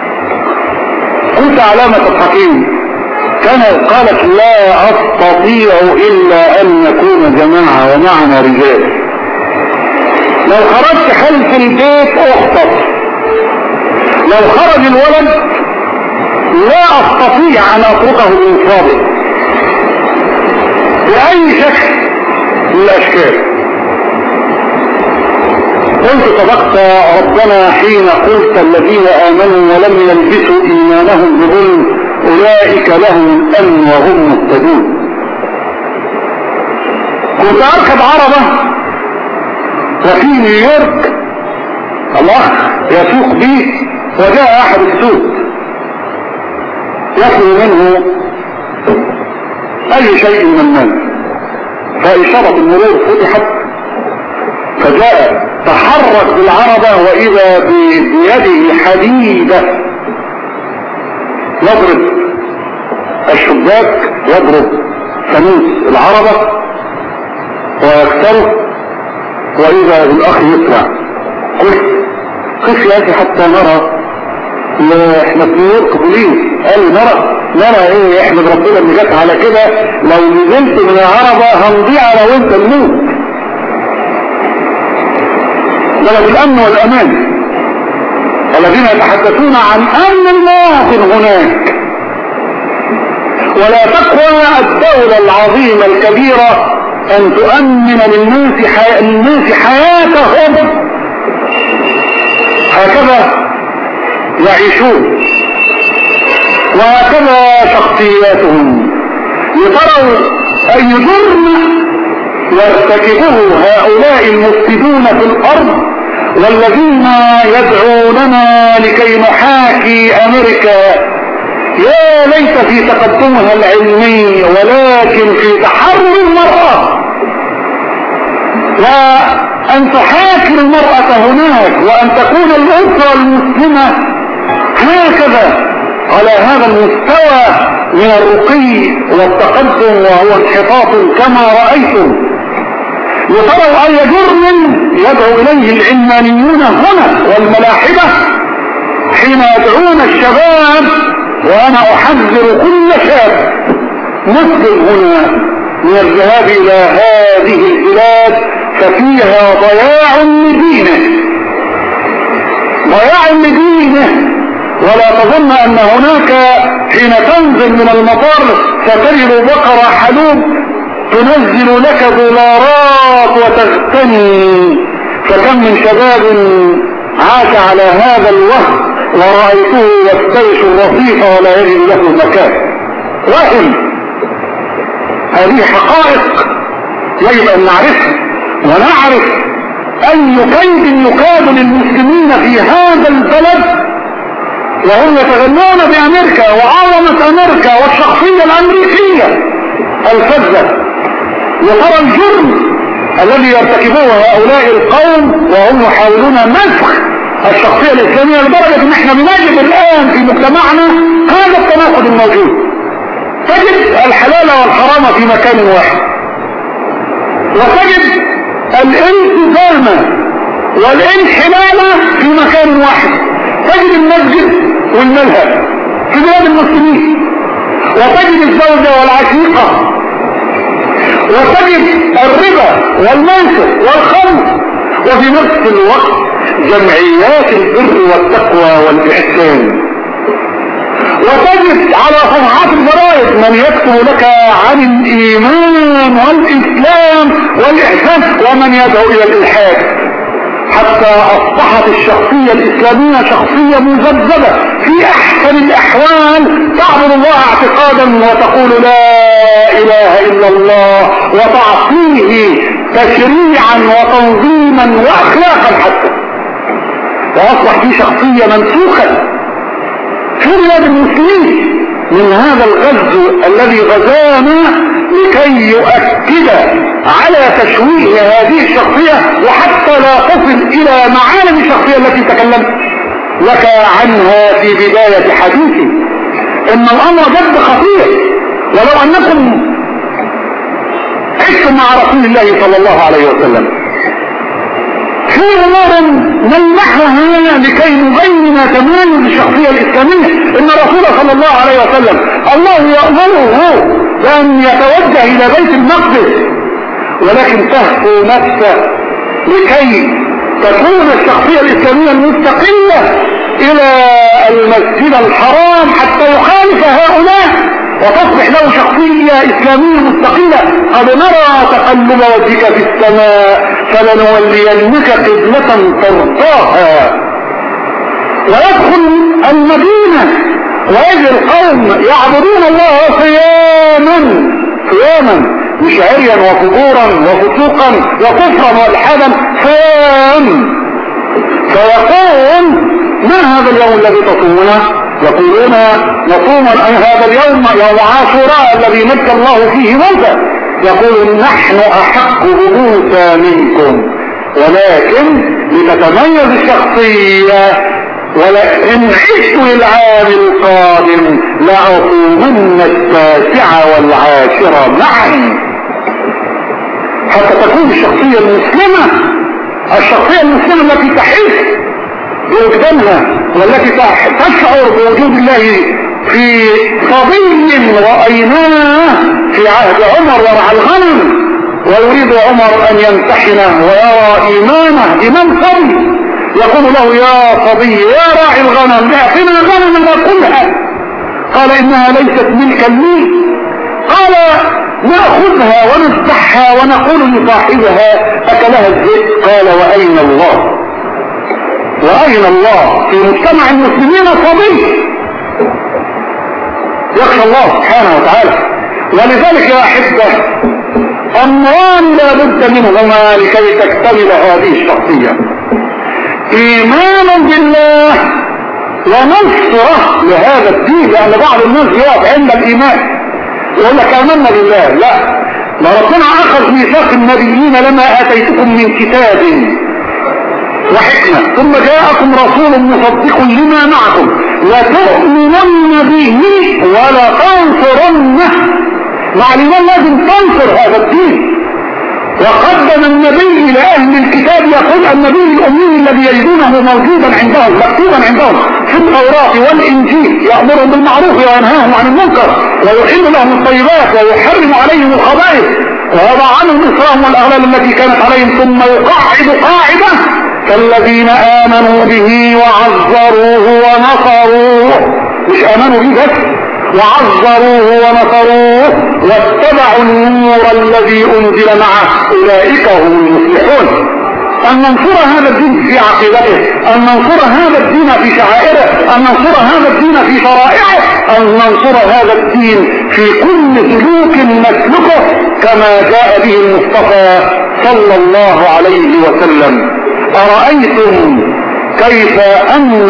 قلت علامة تضحكين؟ قالت لا أستطيع إلا أن نكون جماعة ومعنا رجال. لو خرجت خلف البيت أخطف، لو خرج الولد لا أستطيع أن أتركه بمفرده بأي شكل من الأشكال. قلت صدقت ربنا حين قلت الذين آمنوا ولم يلبسوا إيمانهم بظلم أولئك لهم الأمن وهم مهتدون. كنت أركب عربة وفي نيويورك الأخ يسوق بي، وجاء أحد السوق يطلب منه أي شيء من المال، فإشارة المرور فتحت، فجاء تحرك بالعربة وإذا بيده حديدة يضرب الشباك، يضرب فانوس العربة ويكسره، وإذا بالأخ يسرع. قلت قف يا أخي حتى نرى احنا في نيويورك بوليس قال نرى ايه، احمد ربنا اللي جت على كده، لو نزلت من العربة هنضيع لو انت الموت. بلد الامن والامان الذين يتحدثون عن امن المواطن هناك. ولا تقوى الدولة العظيمة الكبيرة ان تؤمن للناس حياتهم، هكذا يعيشون وهكذا شخصياتهم. لتروا اي جرم يرتكبه هؤلاء المفسدون في الارض والذين يدعوننا لكي نحاكي امريكا، يا ليت في تقدمها العلمي ولكن في تحرر المرأة، وأن تحاكي المرأة هناك، وأن تكون الأسرة المسلمة هكذا على هذا المستوى من الرقي والتقدم، وهو انحطاط كما رأيتم. وتروا أي جرم يدعو إليه العلمانيون هنا والملاحدة حين يدعون الشباب، وأنا أحذر كل شاب مسلم هنا من الذهاب إلى هذه البلاد، ففيها ضياع لدينه. ولا تظن أن هناك حين تنزل من المطار ستجد بقرة حلوب تنزل لك دولارات وتغتني. فكم من شباب عاش على هذا الوهم ورأيته يفترش الرصيف ولا يجد له مكان. وهم هذه حقائق يجب أن نعرفها، ونعرف أي كيد يكاد للمسلمين في هذا البلد وهم يتغنون بأمريكا وعظمة أمريكا والشخصية الأمريكية الفذة. وترى الجرم الذي يرتكبوه هؤلاء القوم وهم يحاولون مسخ الشخصية الإسلامية، لدرجة ان احنا بنجد الآن في مجتمعنا هذا التناقض الموجود. تجد الحلال والحرام في مكان واحد، وتجد الالتزام والانحلال في مكان واحد. تجد المسجد والمذهب في بلاد المسلمين، وتجد الزوجة والعشيقة، وتجد الربا والمنصب والخمر، وفي نفس الوقت جمعيات البر والتقوى والإحسان. وتجد على صفحات الجرائد من يكتب لك عن الإيمان والإسلام والإحسان ومن يدعو إلى الإلحاد، حتى أصبحت الشخصية الإسلامية شخصية مذبذبة في أحسن الأحوال، تعبد الله اعتقادا وتقول لا إله إلا الله وتعصيه تشريعا وتنظيما وأخلاقا حتى. وأصبح في شخصية منسوخة في بلاد المسلمين من هذا الغزو الذي غزانا لكي يؤكد على تشويه هذه الشخصية، وحتى لا تصل إلى معالم الشخصية التي تكلمت لك عنها في بداية حديثي. إن الأمر جد خطير، ولو أنكم عشتم مع رسول الله صلى الله عليه وسلم في أمور نلمحها لكي نبين تماما الشخصية الإسلامية. إن الرسول صلى الله عليه وسلم الله يأمره بأن يتوجه إلى بيت المقدس، ولكن تهفو نفسه لكي تكون الشخصية الإسلامية المستقلة إلى المسجد الحرام حتى يخالف هؤلاء وتصبح له شخصية إسلامية مستقلة. قد نرى تقلب وجهك في السماء فلنولينك قبلة ترضاها. ويدخل المدينة ويجد القوم يعبدون الله صياما مش عريا وفجورا وفسوقا وكفرا والحادا، صيام. فيقول ما هذا اليوم الذي تصومونه؟ يقولون نصوم هذا اليوم يوم عاشوراء الذي نجى الله فيه موسى. يقول نحن أحق بموسى منكم، ولكن لتتميز الشخصية ولئن عشت للعام القادم لأصومن 9 و10 معا، حتى تكون الشخصية المسلمة التي تحس بوجدانها والتي تشعر بوجود الله في صبي رأيناه في عهد عمر يرعى الغنم، ويريد عمر ان يمتحنه ويرى ايمانه، ايمان صبي، يقول له يا صبي يا راعي الغنم اعطنا غنمنا كلها. قال انها ليست ملكا لي. قال نأخذها ونذبحها ونقول لصاحبها اكلها الذئب. قال واين الله؟ واين الله في مجتمع المسلمين صبي يخشى الله سبحانه وتعالى؟ ولذلك يا احبه امران لا بد منهما لكي تكتمل هذه الشخصيه: ايمان بالله ونصره لهذا الدين. لان بعض الناس يقف عند الايمان يقول لك امنا بالله، لا، ما ربنا اخذ ميثاق النبيين لما اتيتكم من كتاب وحكمه ثم جاءكم رسول مصدق لما معكم لتؤمنن به ولا تنصرنه. مع الايمان لازم تنصر هذا الدين. وقدم النبي الى اهل الكتاب يقول النبي الامي الذي يجدونه موجودا عندهم مكتوبا عندهم في التوراة والانجيل يأمرهم بالمعروف وينهاهم عن المنكر ويحل لهم الطيبات ويحرم عليهم الخبائث ويضع عنهم اصرهم والاغلال التي كانت عليهم ثم يقعد قاعدة كالذين امنوا به وعزروه ونصروه. مش امنوا به بس، وعزروه ونصروه واتبعوا النور الذي انزل معه اولئك هم المفلحون. ان ننصر هذا الدين في عقيدته، ان ننصر هذا الدين في شعائره، ان ننصر هذا الدين في شرائعه، ان ننصر هذا الدين في كل سلوك نسلكه كما جاء به المصطفى صلى الله عليه وسلم. ارايتم كيف ان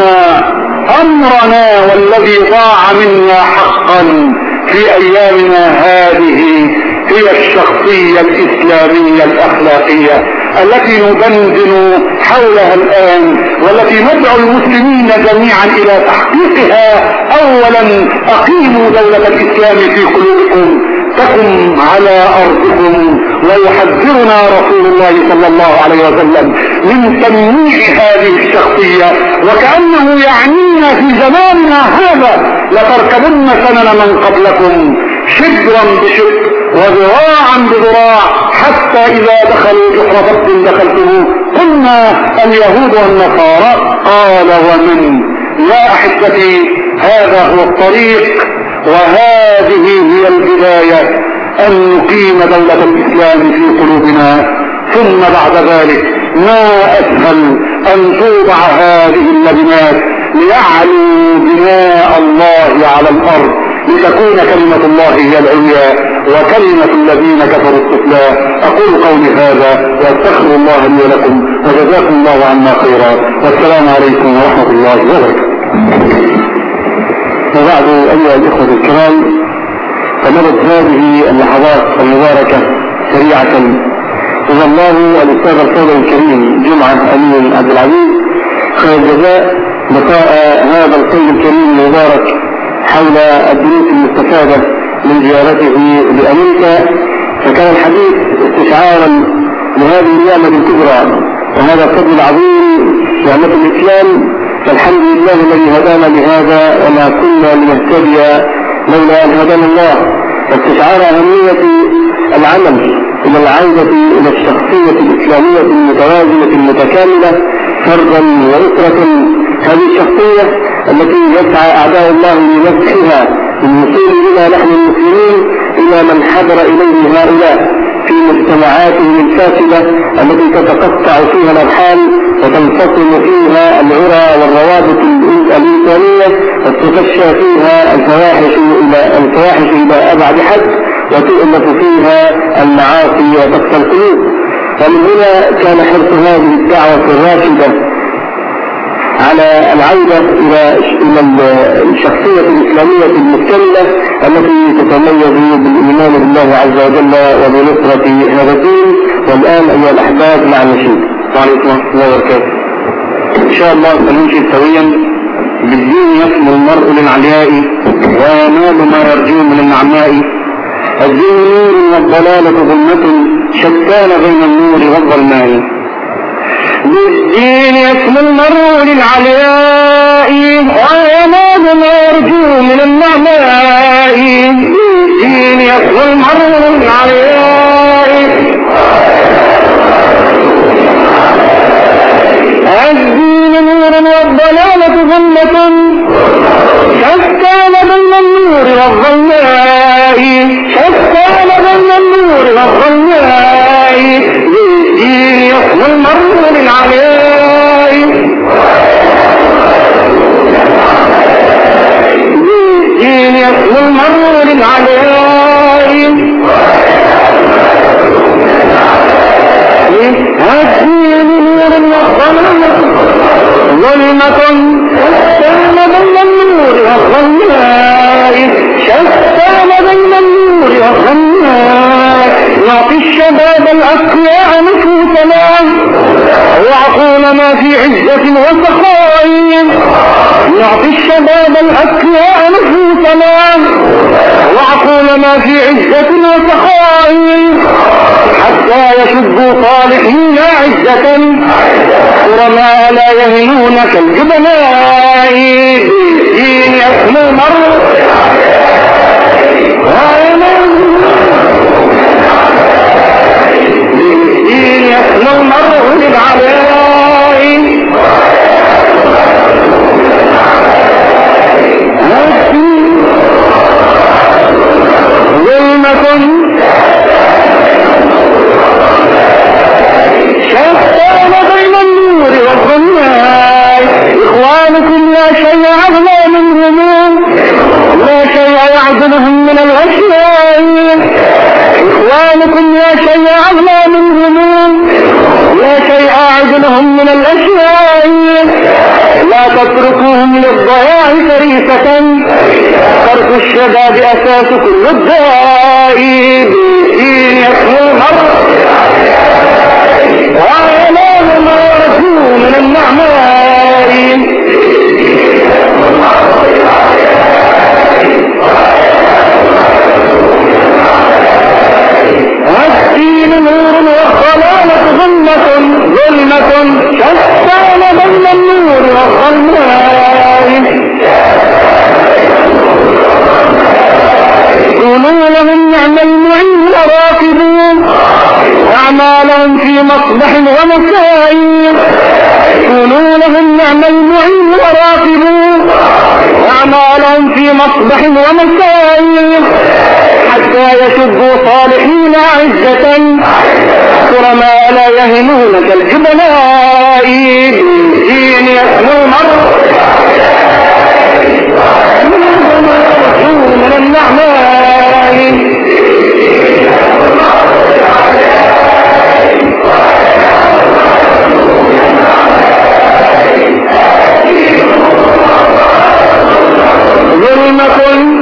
امرنا والذي ضاع منا حقا في ايامنا هذه هي الشخصية الاسلامية الاخلاقية التي ندندن حولها الان، والتي ندعو المسلمين جميعا الى تحقيقها. اولا اقيموا دولة الاسلام في قلوبكم تكن على ارضكم. ويحذرنا رسول الله صلى الله عليه وسلم من تمنيع هذه الشخصية، وكأنه يعنينا في زماننا هذا لتركبن سنن من قبلكم شبرا بشبر وذراعا بذراع حتى اذا دخلوا جحر بطن دخلتموه. قلنا اليهود والنصارى. قال ومن؟ يا احبتي هذا هو الطريق وهذه هي البداية، ان نقيم دولة الاسلام في قلوبنا. ثم بعد ذلك ما اسهل ان توضع هذه اللبنات ليعلو بناء الله على الارض لتكون كلمة الله هي العليا وكلمة الذين كفروا السفلى. اقول قولي هذا واستغفر الله لي ولكم وجزاكم الله عنا خيرا، والسلام عليكم ورحمة الله وبركاته. وبعد ايها الاخوة الكرام، فمرت هذه اللحظات المباركة سريعة. جزا الله الاستاذ الفاضل الكريم جمعة امين عبد العزيز خير الجزاء لقاء هذا القيم الكريم المبارك حول الدروس المستفادة من زيارته لامريكا. فكان الحديث استشعارا لهذه النعمة الكبرى وهذا الفضل العظيم نعمة الاسلام. فالحمد لله الذي هدانا لهذا وما كنا لنهتدي لولا ان هدانا الله. واستشعار اهمية العمل الى العودة الى الشخصية الاسلامية المتوازنة المتكاملة فردا واسرة. هذه الشخصية التي يسعى اعداء الله لمسحها من وصول الى نحن المسلمين الى من حضر اليه هؤلاء في مجتمعاتهم الفاسدة التي تتقطع فيها الارحام وتنفصل فيها العرى والروابط الانسانية وتتفشى فيها الفواحش الى ابعد حد وتؤلف فيها المعاصي وتقسى القلوب. ومن هنا كان حرص هذه الدعوة الراشدة على العودة الى الشخصية الاسلامية المكتملة التي تتميز بالايمان بالله عز وجل وبنصرة هذا الدين. والان ايها الاحباب مع النشيد. وعليكم ورحمة الله وبركاته. ان شاء الله سننشد سويا: بالدين يسمو المرء للعلياء وينال ما يرجو من النعماء. الدين نور والضلالة ظلمة شتان بين النور والظلماء. بالدين يسمو المرء للعلياء وينال ما يرجو من النعماء. بالدين يسمو المرء للعلياء الدين نور والضلالة ظلمة شتان بين النور والظلماء شتان بين النور والظلماء. بالدين يسمو المرء للعلياء بالدين يسمو المرء للعلياء الدين نور والظلمة ظلمة شتان بين النور والظلماء شتان بين النور والظلماء. يعطي الشباب الأقياء نفوسنا وعقولنا في عزة وسخاء. يعطي الشباب الأقياء نفوسنا وعقولنا في عزة وسخاء حتى يشبوا صالحين عزة كرماء لا يهنون كالجبناء. بالدين يسمو المرء بالدين يسمو المرء للعلاء ظلمة شتان بين النور والظلماء. إخوانكم لا شيء أغلى منهم لا شيء يعزلهم من الأشياء. إخوانكم لا شيء أغلى منهم لا شيء أعزلهم من الأشياء. لا تتركوهم للضياع فريسة ترك الشباب أساس كل الداء. بالدين يسمو المرء وينال ما يرجو من النعماء. الدين نور والضلالة ظلمة شتان بين النور والظلماء. كونوا لهم نعم المعين راكبون أعمالهم في مصبح ومساء. كونوا لهم نعم المعين راكبون أعمالهم في مصبح ومساء حتى يشبوا صالحين عزة كرماء لا يهنون كالجبناء. بالدين يسمو المرء من النعماء. ظلمة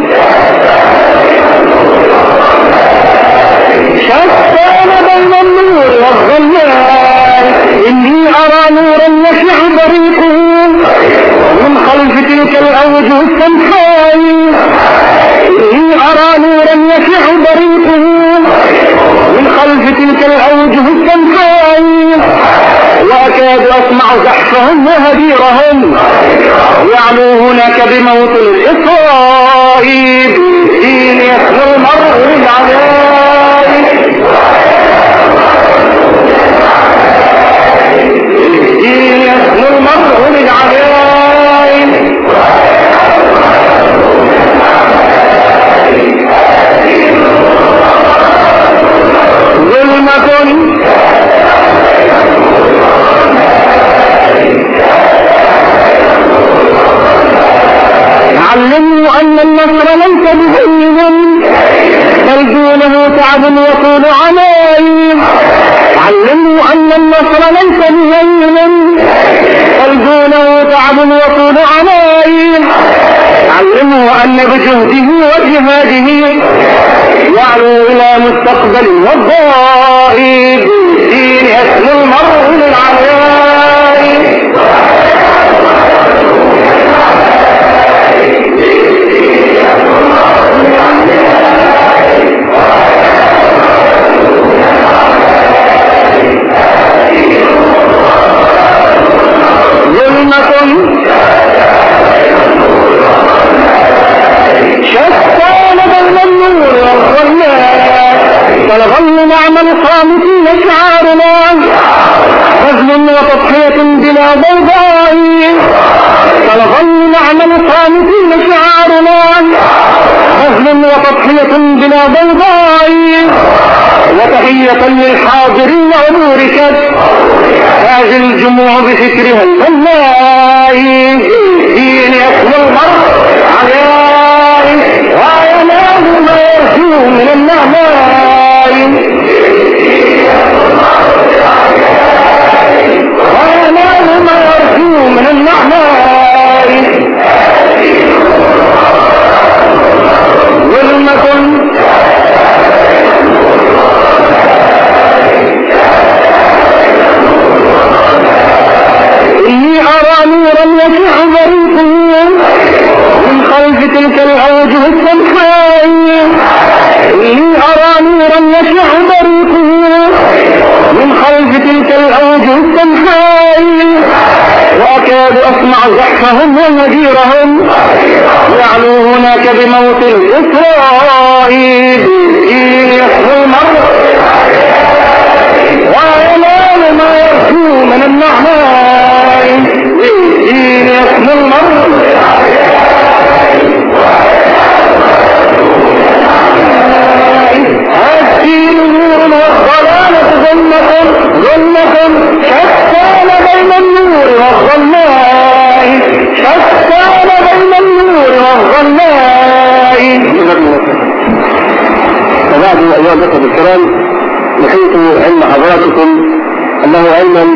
شتان بين النور والظلماء. إني أرى نورا يشع بريقه من خلف تلك الأوجه السمحاء. إني أرى نورا يشع بريقه من خلف تلك الأوجه السمحاء وأكاد أسمع زحفهم وهديرهم يعلو هناك بموت الإسراء. بالدين يسمو المرء للعلاء بالدين يسمو المرء للعلاء ظلمة علموا أن النصر ليس بهين بل دونه تعب وطول عناء. علموا أن النصر ليس بهين بل دونه تعب وطول عناء. علموا أن بجهده وجهاده يعلو إلى مستقبل والضاء. بالدين يسمو المرء للعلاء نعمل صامتين شعارنا بذل وتضحية بلا ضوضاء سنظل نعمل صامتين شعارنا بذل وتضحية بلا ضوضاء وتحية للحاضرين عبور شد هذه الجموع بفكرها الفناء دين يسمى المرء عليه وينال ما يرجو من النعماء وينال ما يرجو من النعماء ظلمة إني أرى نورا يشع بريقه من خلف تلك الأوجه السمحاء إني أرى نورا يشع بريقه من خلف تلك الأوجه السمحاء وأكاد أسمع زحفهم ونذيرهم يعلو هناك بموت الإسرائيل يسهو المرء وينال ما يرجو من النعماء يسهو المرء الدين نور والضلالة ظلمة شتان بين النور والظلماء شتان بين النور والظلماء. وبعد أيها الأخوة الكرام نحيط علم حضراتكم أنه علما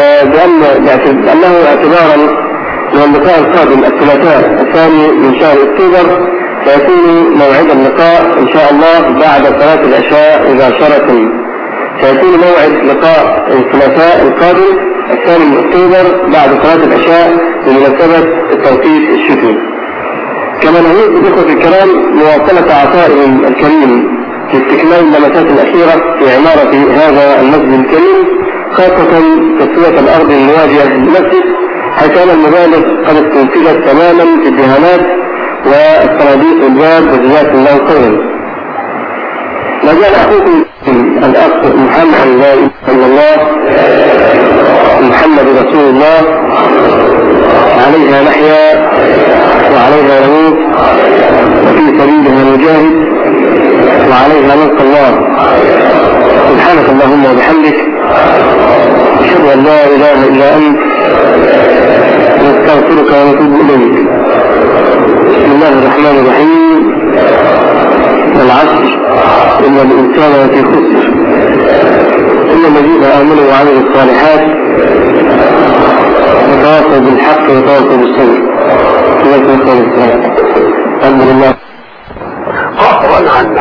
بأنه اعتبارا من اللقاء القادم الثلاثاء الثاني من شهر أكتوبر سيكون موعد اللقاء إن شاء الله بعد صلاة العشاء مباشرة. سيكون موعد لقاء الثلاثاء القادم الثاني من أكتوبر بعد صلاة العشاء بمناسبة التوقيت الشتوي. كما نعود بالإخوة الكرام مواصلة عطائهم الكريم في استكمال اللمسات الأخيرة في عمارة هذا المسجد الكريم، خاصة تسوية الأرض المواجهة للمسجد، حيث أن المبالغ قد استنفذت تماما في الدهانات والصناديق والباب وجزاكم الله خيرا. ما زال أخوكم الأخ محمد لا إله إلا الله محمد رسول الله، عليها نحيا وعليها نموت وفي سبيلها نجاهد وعليها نلقى الله. سبحانك اللهم وبحمدك أشهد أن لا إله إلا أنت نستغفرك ونتوب إليك. بسم الله الرحمن الرحيم. والعصر إن الإنسان لفي خسر إلا الذين آمنوا وعملوا الصالحات وتواصوا بالحق وتواصوا بالصبر. الحمد لله. قهرا عن